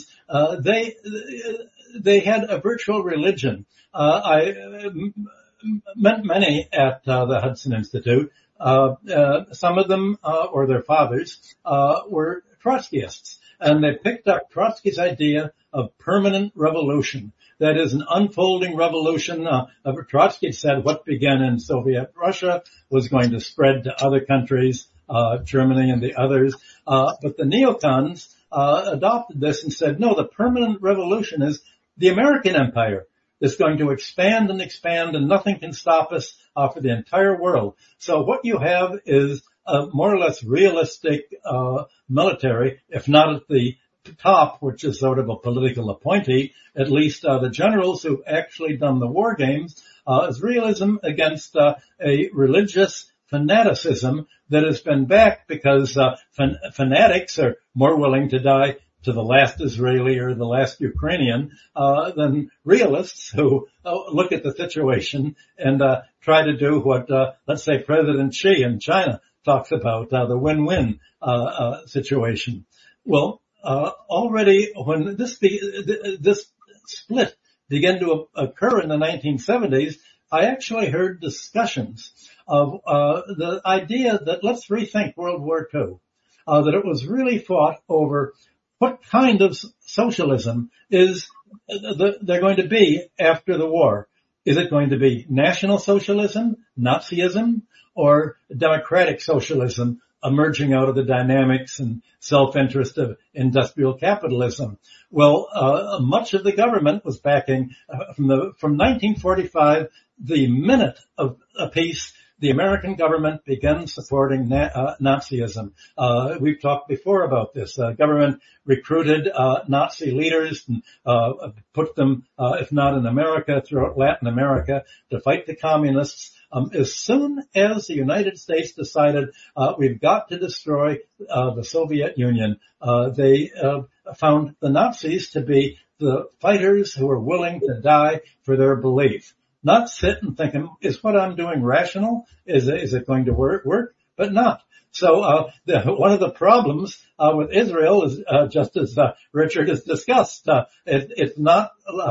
they had a virtual religion. I met many at the Hudson Institute. Some of them, or their fathers, were Trotskyists, and they picked up Trotsky's idea of permanent revolution. That is an unfolding revolution. Trotsky said what began in Soviet Russia was going to spread to other countries, Germany and the others. But the neocons adopted this and said, no, the permanent revolution is the American empire that's going to expand and expand, and nothing can stop us for the entire world. So what you have is a more or less realistic military, if not at the top, which is sort of a political appointee, at least the generals who've actually done the war games, is realism against a religious fanaticism that has been backed because fanatics are more willing to die to the last Israeli or the last Ukrainian than realists who look at the situation and try to do what, let's say, President Xi in China talks about, the win-win situation. Well, already when this split began to occur in the 1970s, I actually heard discussions of the idea that let's rethink World War II, that it was really fought over what kind of socialism is they're going to be after the war. Is it going to be National Socialism, Nazism, or democratic socialism emerging out of the dynamics and self-interest of industrial capitalism? Well, much of the government was backing from 1945, the minute of peace, the American government began supporting Nazism. We've talked before about this. Government recruited Nazi leaders and put them, if not in America, throughout Latin America to fight the communists. As soon as the United States decided we've got to destroy the Soviet Union, they found the Nazis to be the fighters who were willing to die for their belief. Not sit and think, is what I'm doing rational? Is it going to work? But not. So one of the problems with Israel is just as Richard has discussed. It's not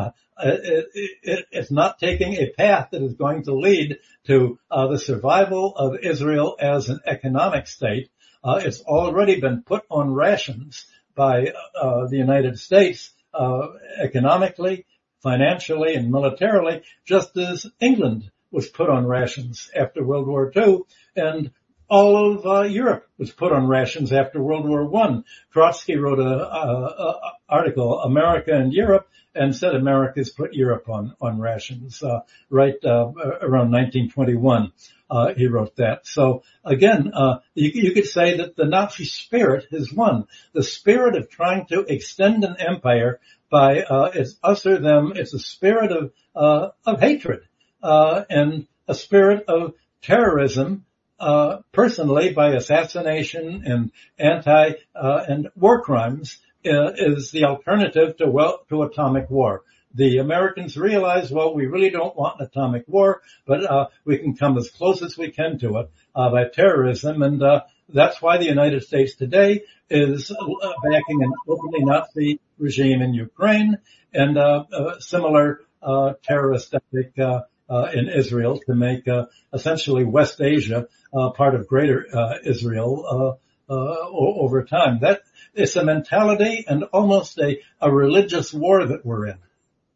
taking a path that is going to lead to the survival of Israel as an economic state. It's already been put on rations by the United States economically, financially, and militarily, just as England was put on rations after World War II, and all of Europe was put on rations after World War I. Trotsky wrote an article, America and Europe, and said America's put Europe on rations, right around 1921. He wrote that. So again, you could say that the Nazi spirit has won. The spirit of trying to extend an empire by it's us or them. It's a spirit of hatred and a spirit of terrorism, personally by assassination and and war crimes is the alternative to atomic war. The Americans realize, well, we really don't want an atomic war, but we can come as close as we can to it by terrorism, and that's why the United States today is backing an openly Nazi regime in Ukraine and a similar terrorist ethic in Israel to make essentially West Asia part of Greater Israel over time. That is a mentality and almost a religious war that we're in.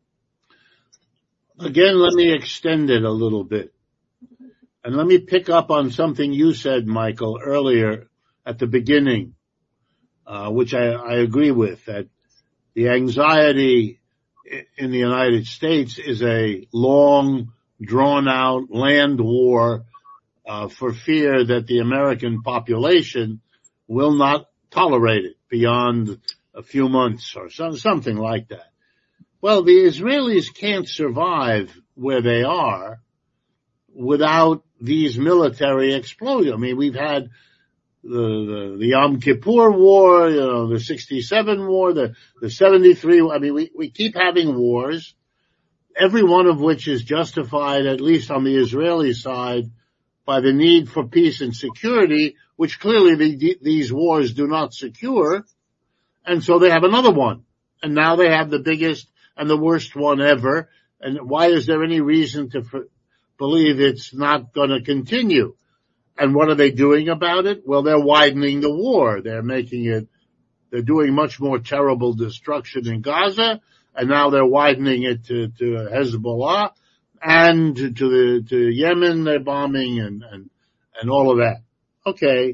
Again, let me extend it a little bit. And let me pick up on something you said, Michael, earlier at the beginning, which I agree with, that the anxiety in the United States is a long, drawn-out land war for fear that the American population will not tolerate it beyond a few months or something like that. Well, the Israelis can't survive where they are without these military explosions. I mean, we've had the Yom Kippur War, the 67 War, the 73. I mean, we keep having wars, every one of which is justified, at least on the Israeli side, by the need for peace and security, which clearly these wars do not secure. And so they have another one. And now they have the biggest and the worst one ever. And why is there any reason to believe it's not going to continue? And what are they doing about it? Well, they're widening the war. They're doing much more terrible destruction in Gaza, and now they're widening it to Hezbollah and to Yemen. They're bombing and all of that. Okay.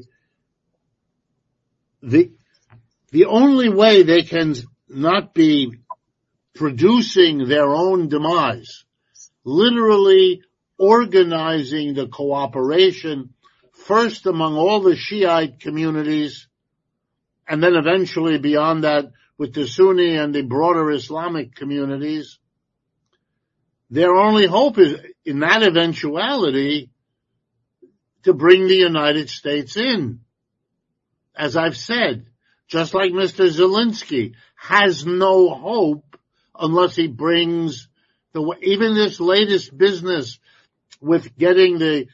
The only way they can not be producing their own demise, literally organizing the cooperation first among all the Shiite communities, and then eventually beyond that with the Sunni and the broader Islamic communities, their only hope is, in that eventuality, to bring the United States in. As I've said, just like Mr. Zelensky has no hope unless he brings even this latest business with getting the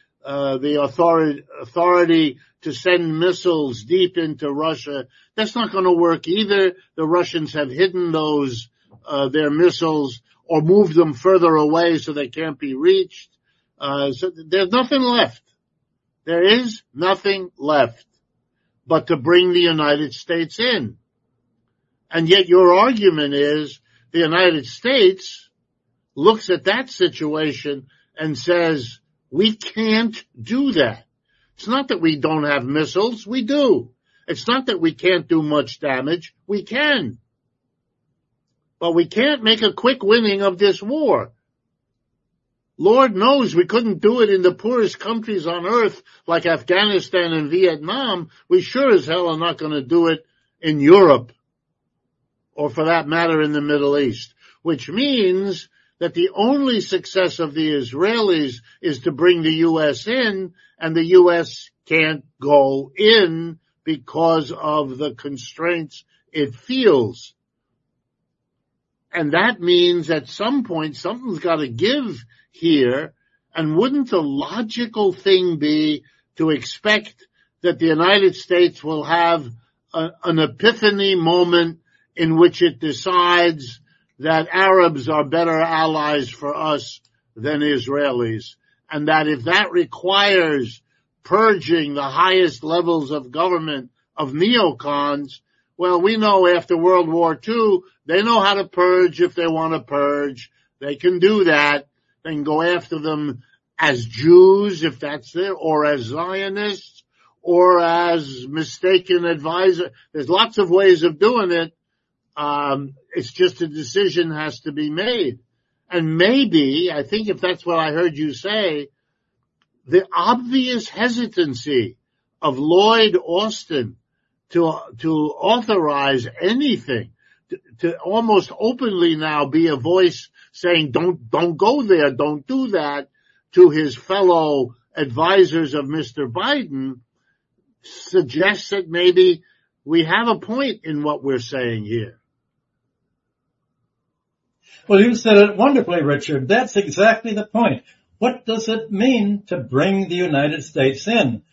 authority to send missiles deep into Russia. That's not going to work either. The Russians have hidden their missiles or moved them further away so they can't be reached. So there's nothing left. There is nothing left but to bring the United States in. And yet your argument is the United States looks at that situation and says, we can't do that. It's not that we don't have missiles. We do. It's not that we can't do much damage. We can. But we can't make a quick winning of this war. Lord knows we couldn't do it in the poorest countries on earth like Afghanistan and Vietnam. We sure as hell are not going to do it in Europe, or for that matter in the Middle East, which means that the only success of the Israelis is to bring the U.S. in, and the U.S. can't go in because of the constraints it feels. And that means at some point something's got to give here, and wouldn't the logical thing be to expect that the United States will have an epiphany moment in which it decides that Arabs are better allies for us than Israelis, and that if that requires purging the highest levels of government of neocons, well, we know after World War II, they know how to purge if they want to purge. They can do that. They can go after them as Jews, if that's there, or as Zionists, or as mistaken advisor. There's lots of ways of doing it. It's just a decision has to be made. And maybe, I think if that's what I heard you say, the obvious hesitancy of Lloyd Austin to authorize anything, to almost openly now be a voice saying, don't go there, don't do that, to his fellow advisors of Mr. Biden, suggests that maybe we have a point in what we're saying here. Well, you said it wonderfully, Richard. That's exactly the point. What does it mean to bring the United States in?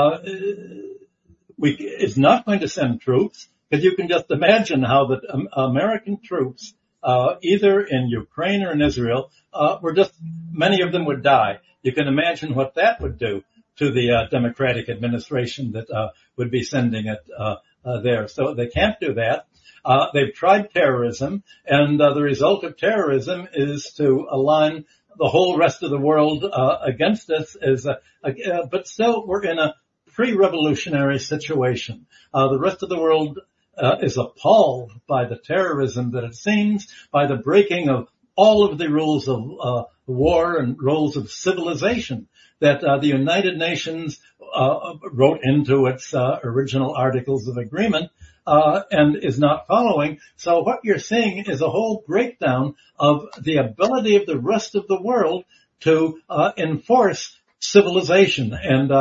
It's not going to send troops, because you can just imagine how the American troops, either in Ukraine or in Israel, many of them would die. You can imagine what that would do to the Democratic administration that would be sending it there. So they can't do that. They've tried terrorism, and the result of terrorism is to align the whole rest of the world against us. But still, we're in a pre-revolutionary situation. The rest of the world is appalled by the terrorism that it seems, by the breaking of all of the rules of war and rules of civilization that the United Nations wrote into its original Articles of Agreement and is not following. So what you're seeing is a whole breakdown of the ability of the rest of the world to enforce civilization. And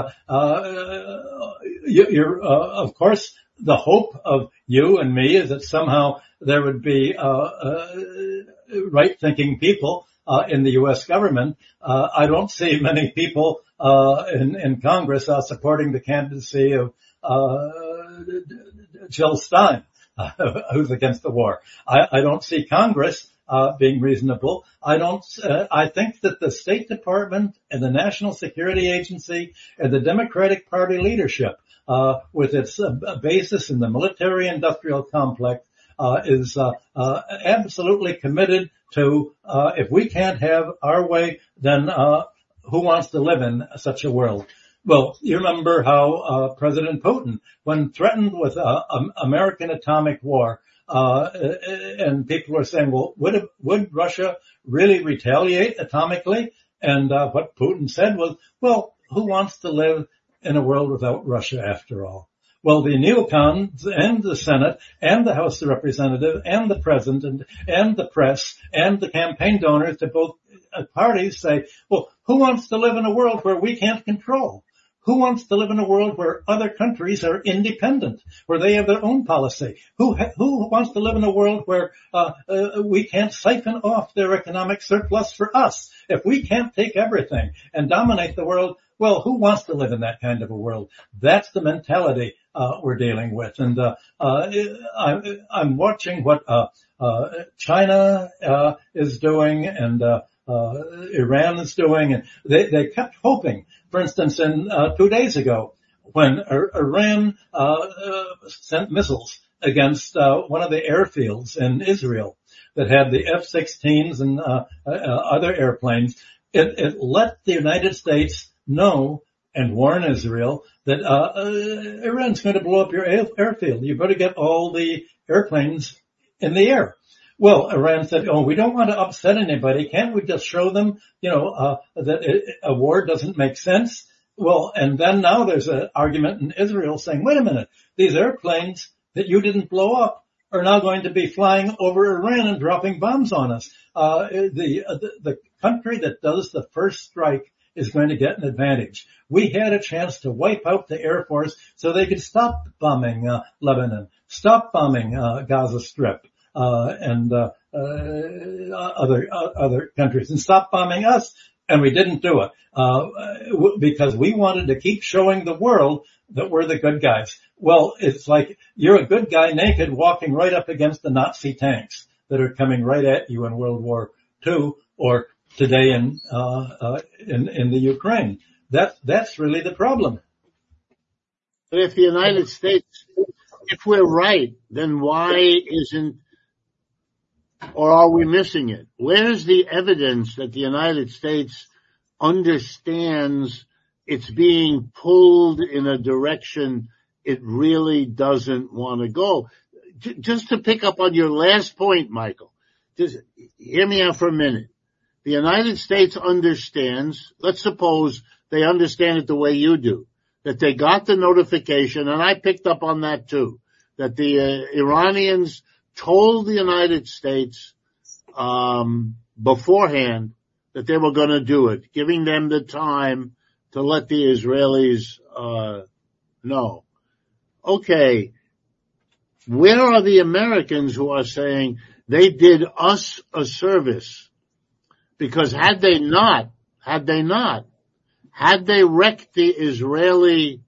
of course, the hope of you and me is that somehow there would be right-thinking people in the U.S. government. I don't see many people in Congress supporting the candidacy of Jill Stein, who's against the war. I don't see Congress being reasonable. I think that the State Department and the National Security Agency and the Democratic Party leadership, with its basis in the military-industrial complex, is absolutely committed to, if we can't have our way, then who wants to live in such a world? Well, you remember how President Putin, when threatened with American atomic war, and people were saying, well, would Russia really retaliate atomically? And what Putin said was, well, who wants to live in a world without Russia after all? Well, the neocons and the Senate and the House of Representatives and the President and the press and the campaign donors to both parties say, well, who wants to live in a world where we can't control? Who wants to live in a world where other countries are independent, where they have their own policy? Who wants to live in a world where we can't siphon off their economic surplus for us? If we can't take everything and dominate the world, well, who wants to live in that kind of a world? That's the mentality we're dealing with. And I'm watching what China is doing and Iran is doing, and they kept hoping. For instance, 2 days ago, when Iran sent missiles against one of the airfields in Israel that had the F-16s and other airplanes, it let the United States know and warn Israel that Iran's going to blow up your airfield. You better get all the airplanes in the air. Well, Iran said, oh, we don't want to upset anybody. Can't we just show them, that a war doesn't make sense? Well, and then now there's an argument in Israel saying, wait a minute, these airplanes that you didn't blow up are now going to be flying over Iran and dropping bombs on us. The country that does the first strike is going to get an advantage. We had a chance to wipe out the Air Force so they could stop bombing Lebanon, stop bombing Gaza Strip. And other countries, and stop bombing us, and we didn't do it because we wanted to keep showing the world that we're the good guys. Well, it's like you're a good guy naked walking right up against the Nazi tanks that are coming right at you in World War II or today in the Ukraine. That's really the problem. But if the United States, if we're right, then why isn't, or are we missing it? Where's the evidence that the United States understands it's being pulled in a direction it really doesn't want to go? Just to pick up on your last point, Michael, just hear me out for a minute. The United States understands, let's suppose they understand it the way you do, that they got the notification, and I picked up on that too, that the Iranians told the United States beforehand that they were going to do it, giving them the time to let the Israelis know. Okay, where are the Americans who are saying they did us a service? Because had they wrecked the Israeli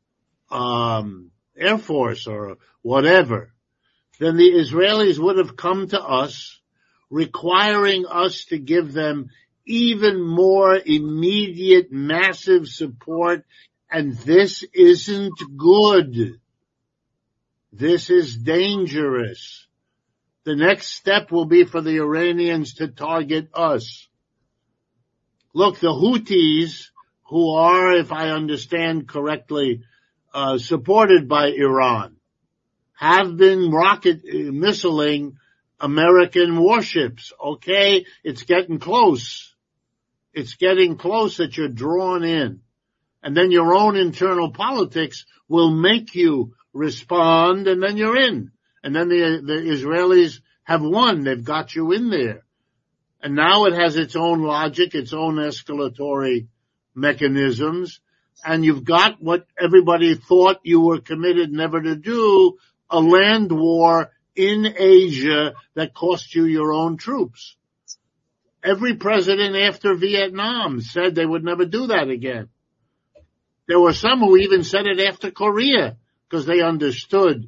Air Force or whatever, then the Israelis would have come to us, requiring us to give them even more immediate, massive support, and this isn't good. This is dangerous. The next step will be for the Iranians to target us. Look, the Houthis, who are, if I understand correctly, supported by Iran, have been missiling American warships. Okay, it's getting close. It's getting close that you're drawn in. And then your own internal politics will make you respond, and then you're in. And then the Israelis have won. They've got you in there. And now it has its own logic, its own escalatory mechanisms. And you've got what everybody thought you were committed never to do, a land war in Asia that cost you your own troops. Every president after Vietnam said they would never do that again. There were some who even said it after Korea because they understood.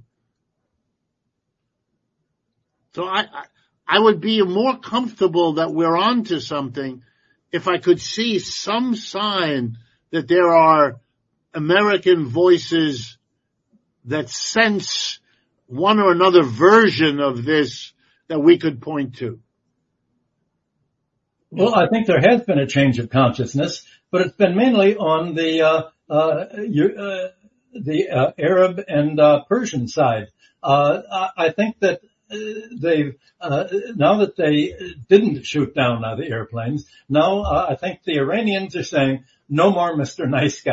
So I would be more comfortable that we're on to something if I could see some sign that there are American voices that sense one or another version of this that we could point to. Well, I think there has been a change of consciousness, but it's been mainly on the Arab and Persian side. I think that they've now that they didn't shoot down the airplanes, now I think the Iranians are saying, no more Mr. Nice Guy.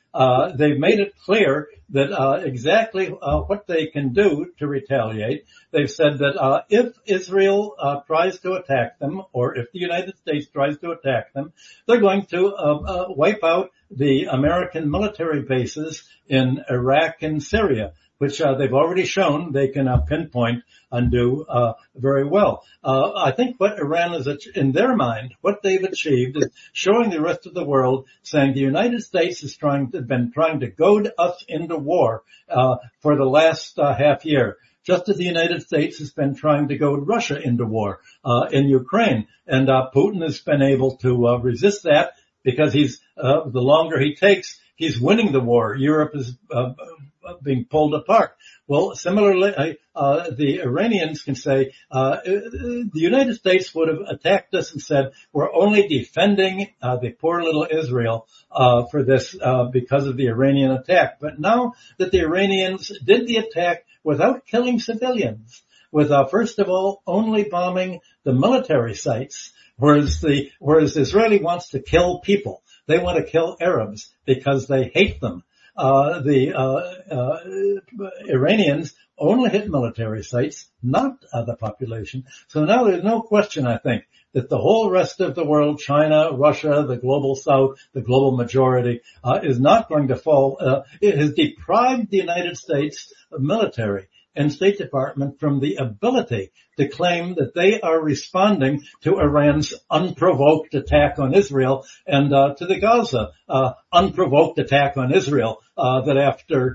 They've made it clear that exactly what they can do to retaliate. They've said that if Israel tries to attack them, or if the United States tries to attack them, they're going to wipe out the American military bases in Iraq and Syria, which they've already shown they can pinpoint and do very well. I think what Iran is, in their mind, what they've achieved is showing the rest of the world, saying the United States has been trying to goad us into war for the last half year, just as the United States has been trying to goad Russia into war in Ukraine. And Putin has been able to resist that because the longer he takes, he's winning the war. Europe is being pulled apart. Well, similarly, the Iranians can say, the United States would have attacked us and said, we're only defending the poor little Israel for this because of the Iranian attack. But now that the Iranians did the attack without killing civilians, with first of all only bombing the military sites, whereas Israeli wants to kill people. They want to kill Arabs because they hate them. The Iranians only hit military sites, not the population. So now there's no question, I think, that the whole rest of the world, China, Russia, the global South, the global majority, is not going to fall. It has deprived the United States military and State Department from the ability to claim that they are responding to Iran's unprovoked attack on Israel and to the Gaza unprovoked attack on Israel, that after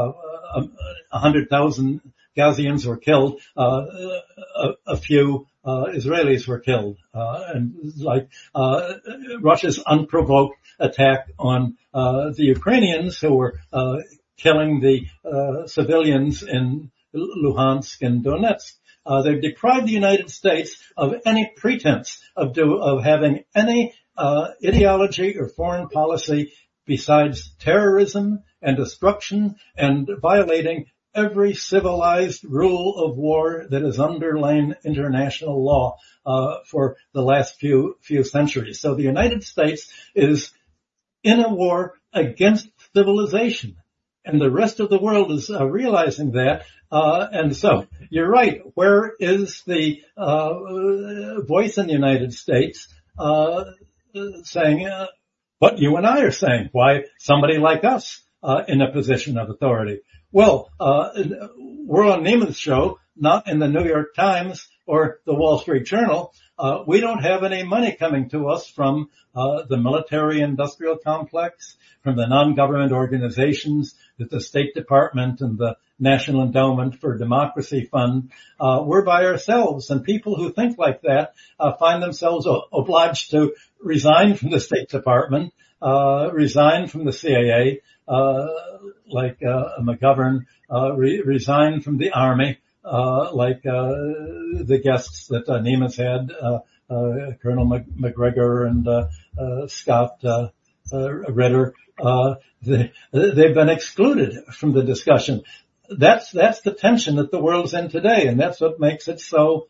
100,000 Gazians were killed, a few Israelis were killed, and like Russia's unprovoked attack on the Ukrainians who were killing the civilians in Luhansk and Donetsk. They've deprived the United States of any pretense of having any ideology or foreign policy besides terrorism and destruction and violating every civilized rule of war that has underlain international law for the last few centuries. So the United States is in a war against civilization. And the rest of the world is realizing that. And so you're right. Where is the voice in the United States saying what you and I are saying? Why somebody like us in a position of authority? Well, we're on Neiman's show, not in the New York Times or the Wall Street Journal. We don't have any money coming to us from the military-industrial complex, from the non-government organizations that the State Department and the National Endowment for Democracy fund. We're by ourselves, and people who think like that find themselves obliged to resign from the State Department, resign from the CIA, like McGovern, resign from the Army, like the guests that Nemes had, Colonel McGregor and Scott Ritter. They've been excluded from the discussion. That's the tension that the world's in today, and that's what makes it so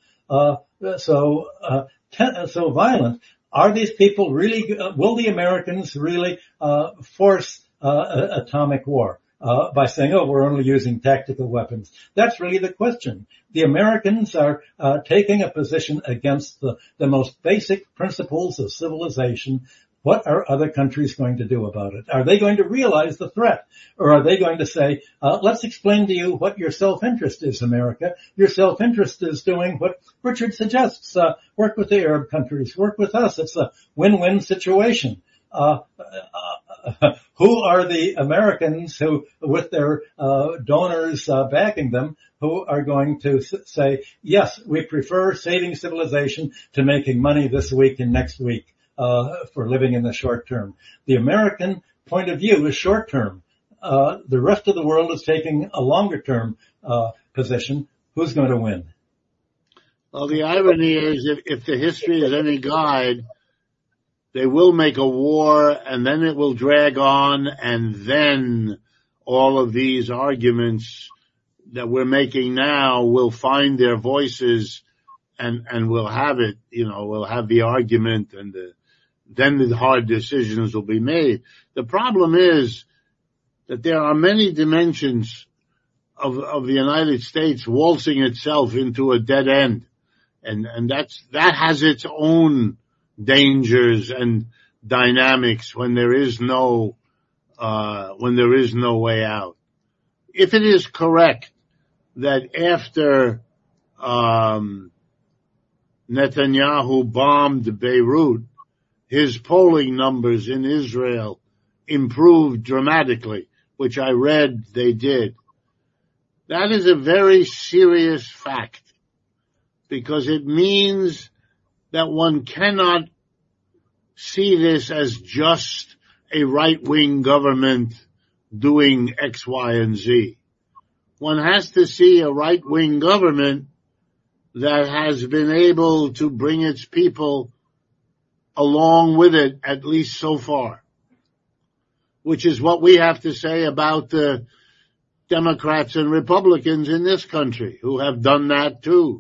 violent. Are these people really? Will the Americans really force atomic war by saying, "Oh, we're only using tactical weapons"? That's really the question. The Americans are taking a position against the most basic principles of civilization. What are other countries going to do about it? Are they going to realize the threat? Or are they going to say, let's explain to you what your self-interest is, America. Your self-interest is doing what Richard suggests. Work with the Arab countries. Work with us. It's a win-win situation. Who are the Americans who, with their donors backing them, who are going to say, yes, we prefer saving civilization to making money this week and next week? For living in the short term. The American point of view is short term. The rest of the world is taking a longer term position. Who's going to win? Well, the irony is if the history is any guide, they will make a war and then it will drag on, and then all of these arguments that we're making now will find their voices and we'll have it, we'll have the argument and then the hard decisions will be made. The problem is that there are many dimensions of the United States waltzing itself into a dead end. And that has its own dangers and dynamics when there is no way out. If it is correct that after Netanyahu bombed Beirut, his polling numbers in Israel improved dramatically, which I read they did. That is a very serious fact, because it means that one cannot see this as just a right-wing government doing X, Y, and Z. One has to see a right-wing government that has been able to bring its people along with it, at least so far, which is what we have to say about the Democrats and Republicans in this country, who have done that too.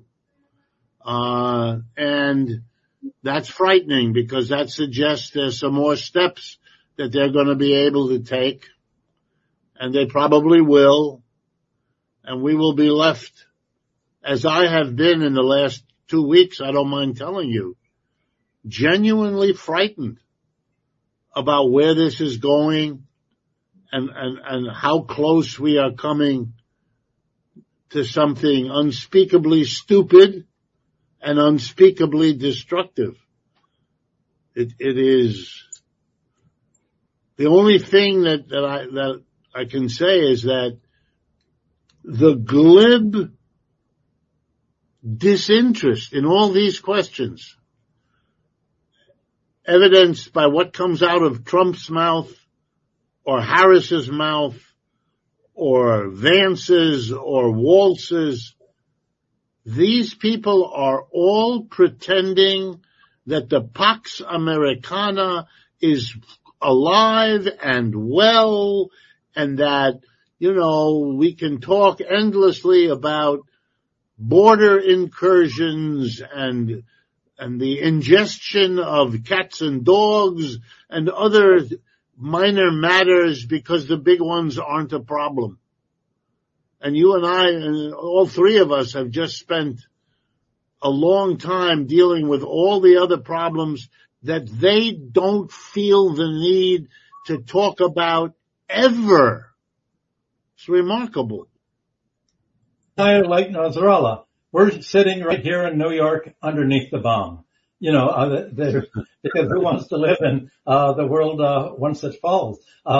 And that's frightening, because that suggests there's some more steps that they're going to be able to take, and they probably will, and we will be left, as I have been in the last 2 weeks, I don't mind telling you, genuinely frightened about where this is going and how close we are coming to something unspeakably stupid and unspeakably destructive. It is the only thing that I can say is that the glib disinterest in all these questions, evidenced by what comes out of Trump's mouth or Harris's mouth or Vance's or Waltz's, these people are all pretending that the Pax Americana is alive and well, and that, we can talk endlessly about border incursions and the ingestion of cats and dogs and other minor matters, because the big ones aren't a problem. And you and I, and all three of us, have just spent a long time dealing with all the other problems that they don't feel the need to talk about ever. It's remarkable. Like Nasrallah, we're sitting right here in New York underneath the bomb. Because who wants to live in the world once it falls?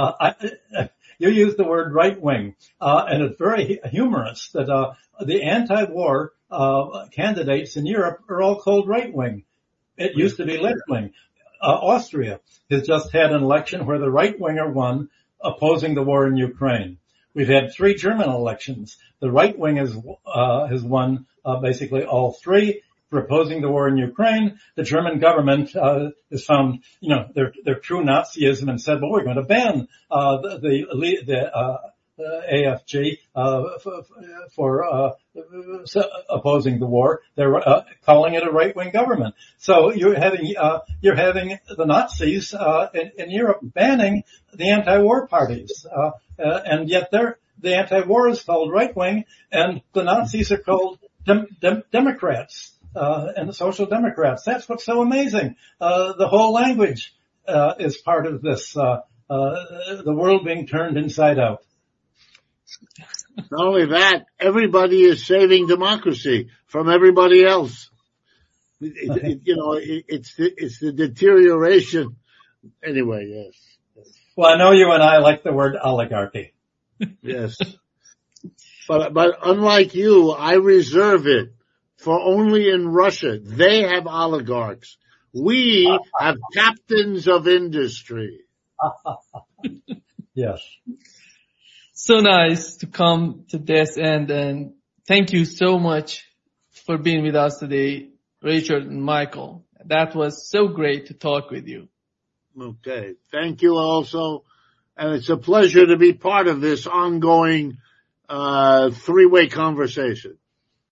You use the word right wing, and it's very humorous that the anti-war candidates in Europe are all called right wing. It used to be left wing. Austria has just had an election where the right winger won, opposing the war in Ukraine. We've had 3 German elections. The right wing has won basically all 3. For opposing the war in Ukraine, the German government has found, their true Nazism and said, well, we're going to ban the AFG for opposing the war. They're calling it a right-wing government. So you're having the Nazis in Europe banning the anti-war parties, and yet the anti-war is called right-wing, and the Nazis are called Democrats. And the Social Democrats. That's what's so amazing. The whole language is part of this, the world being turned inside out. Not only that, everybody is saving democracy from everybody else. It's the deterioration. Anyway, yes. Well, I know you and I like the word oligarchy. Yes. But unlike you, I reserve it for only in Russia. They have oligarchs. We have captains of industry. Yes. So nice to come to this end, and thank you so much for being with us today, Richard and Michael. That was so great to talk with you. Okay. Thank you also. And it's a pleasure to be part of this ongoing, 3-way conversation.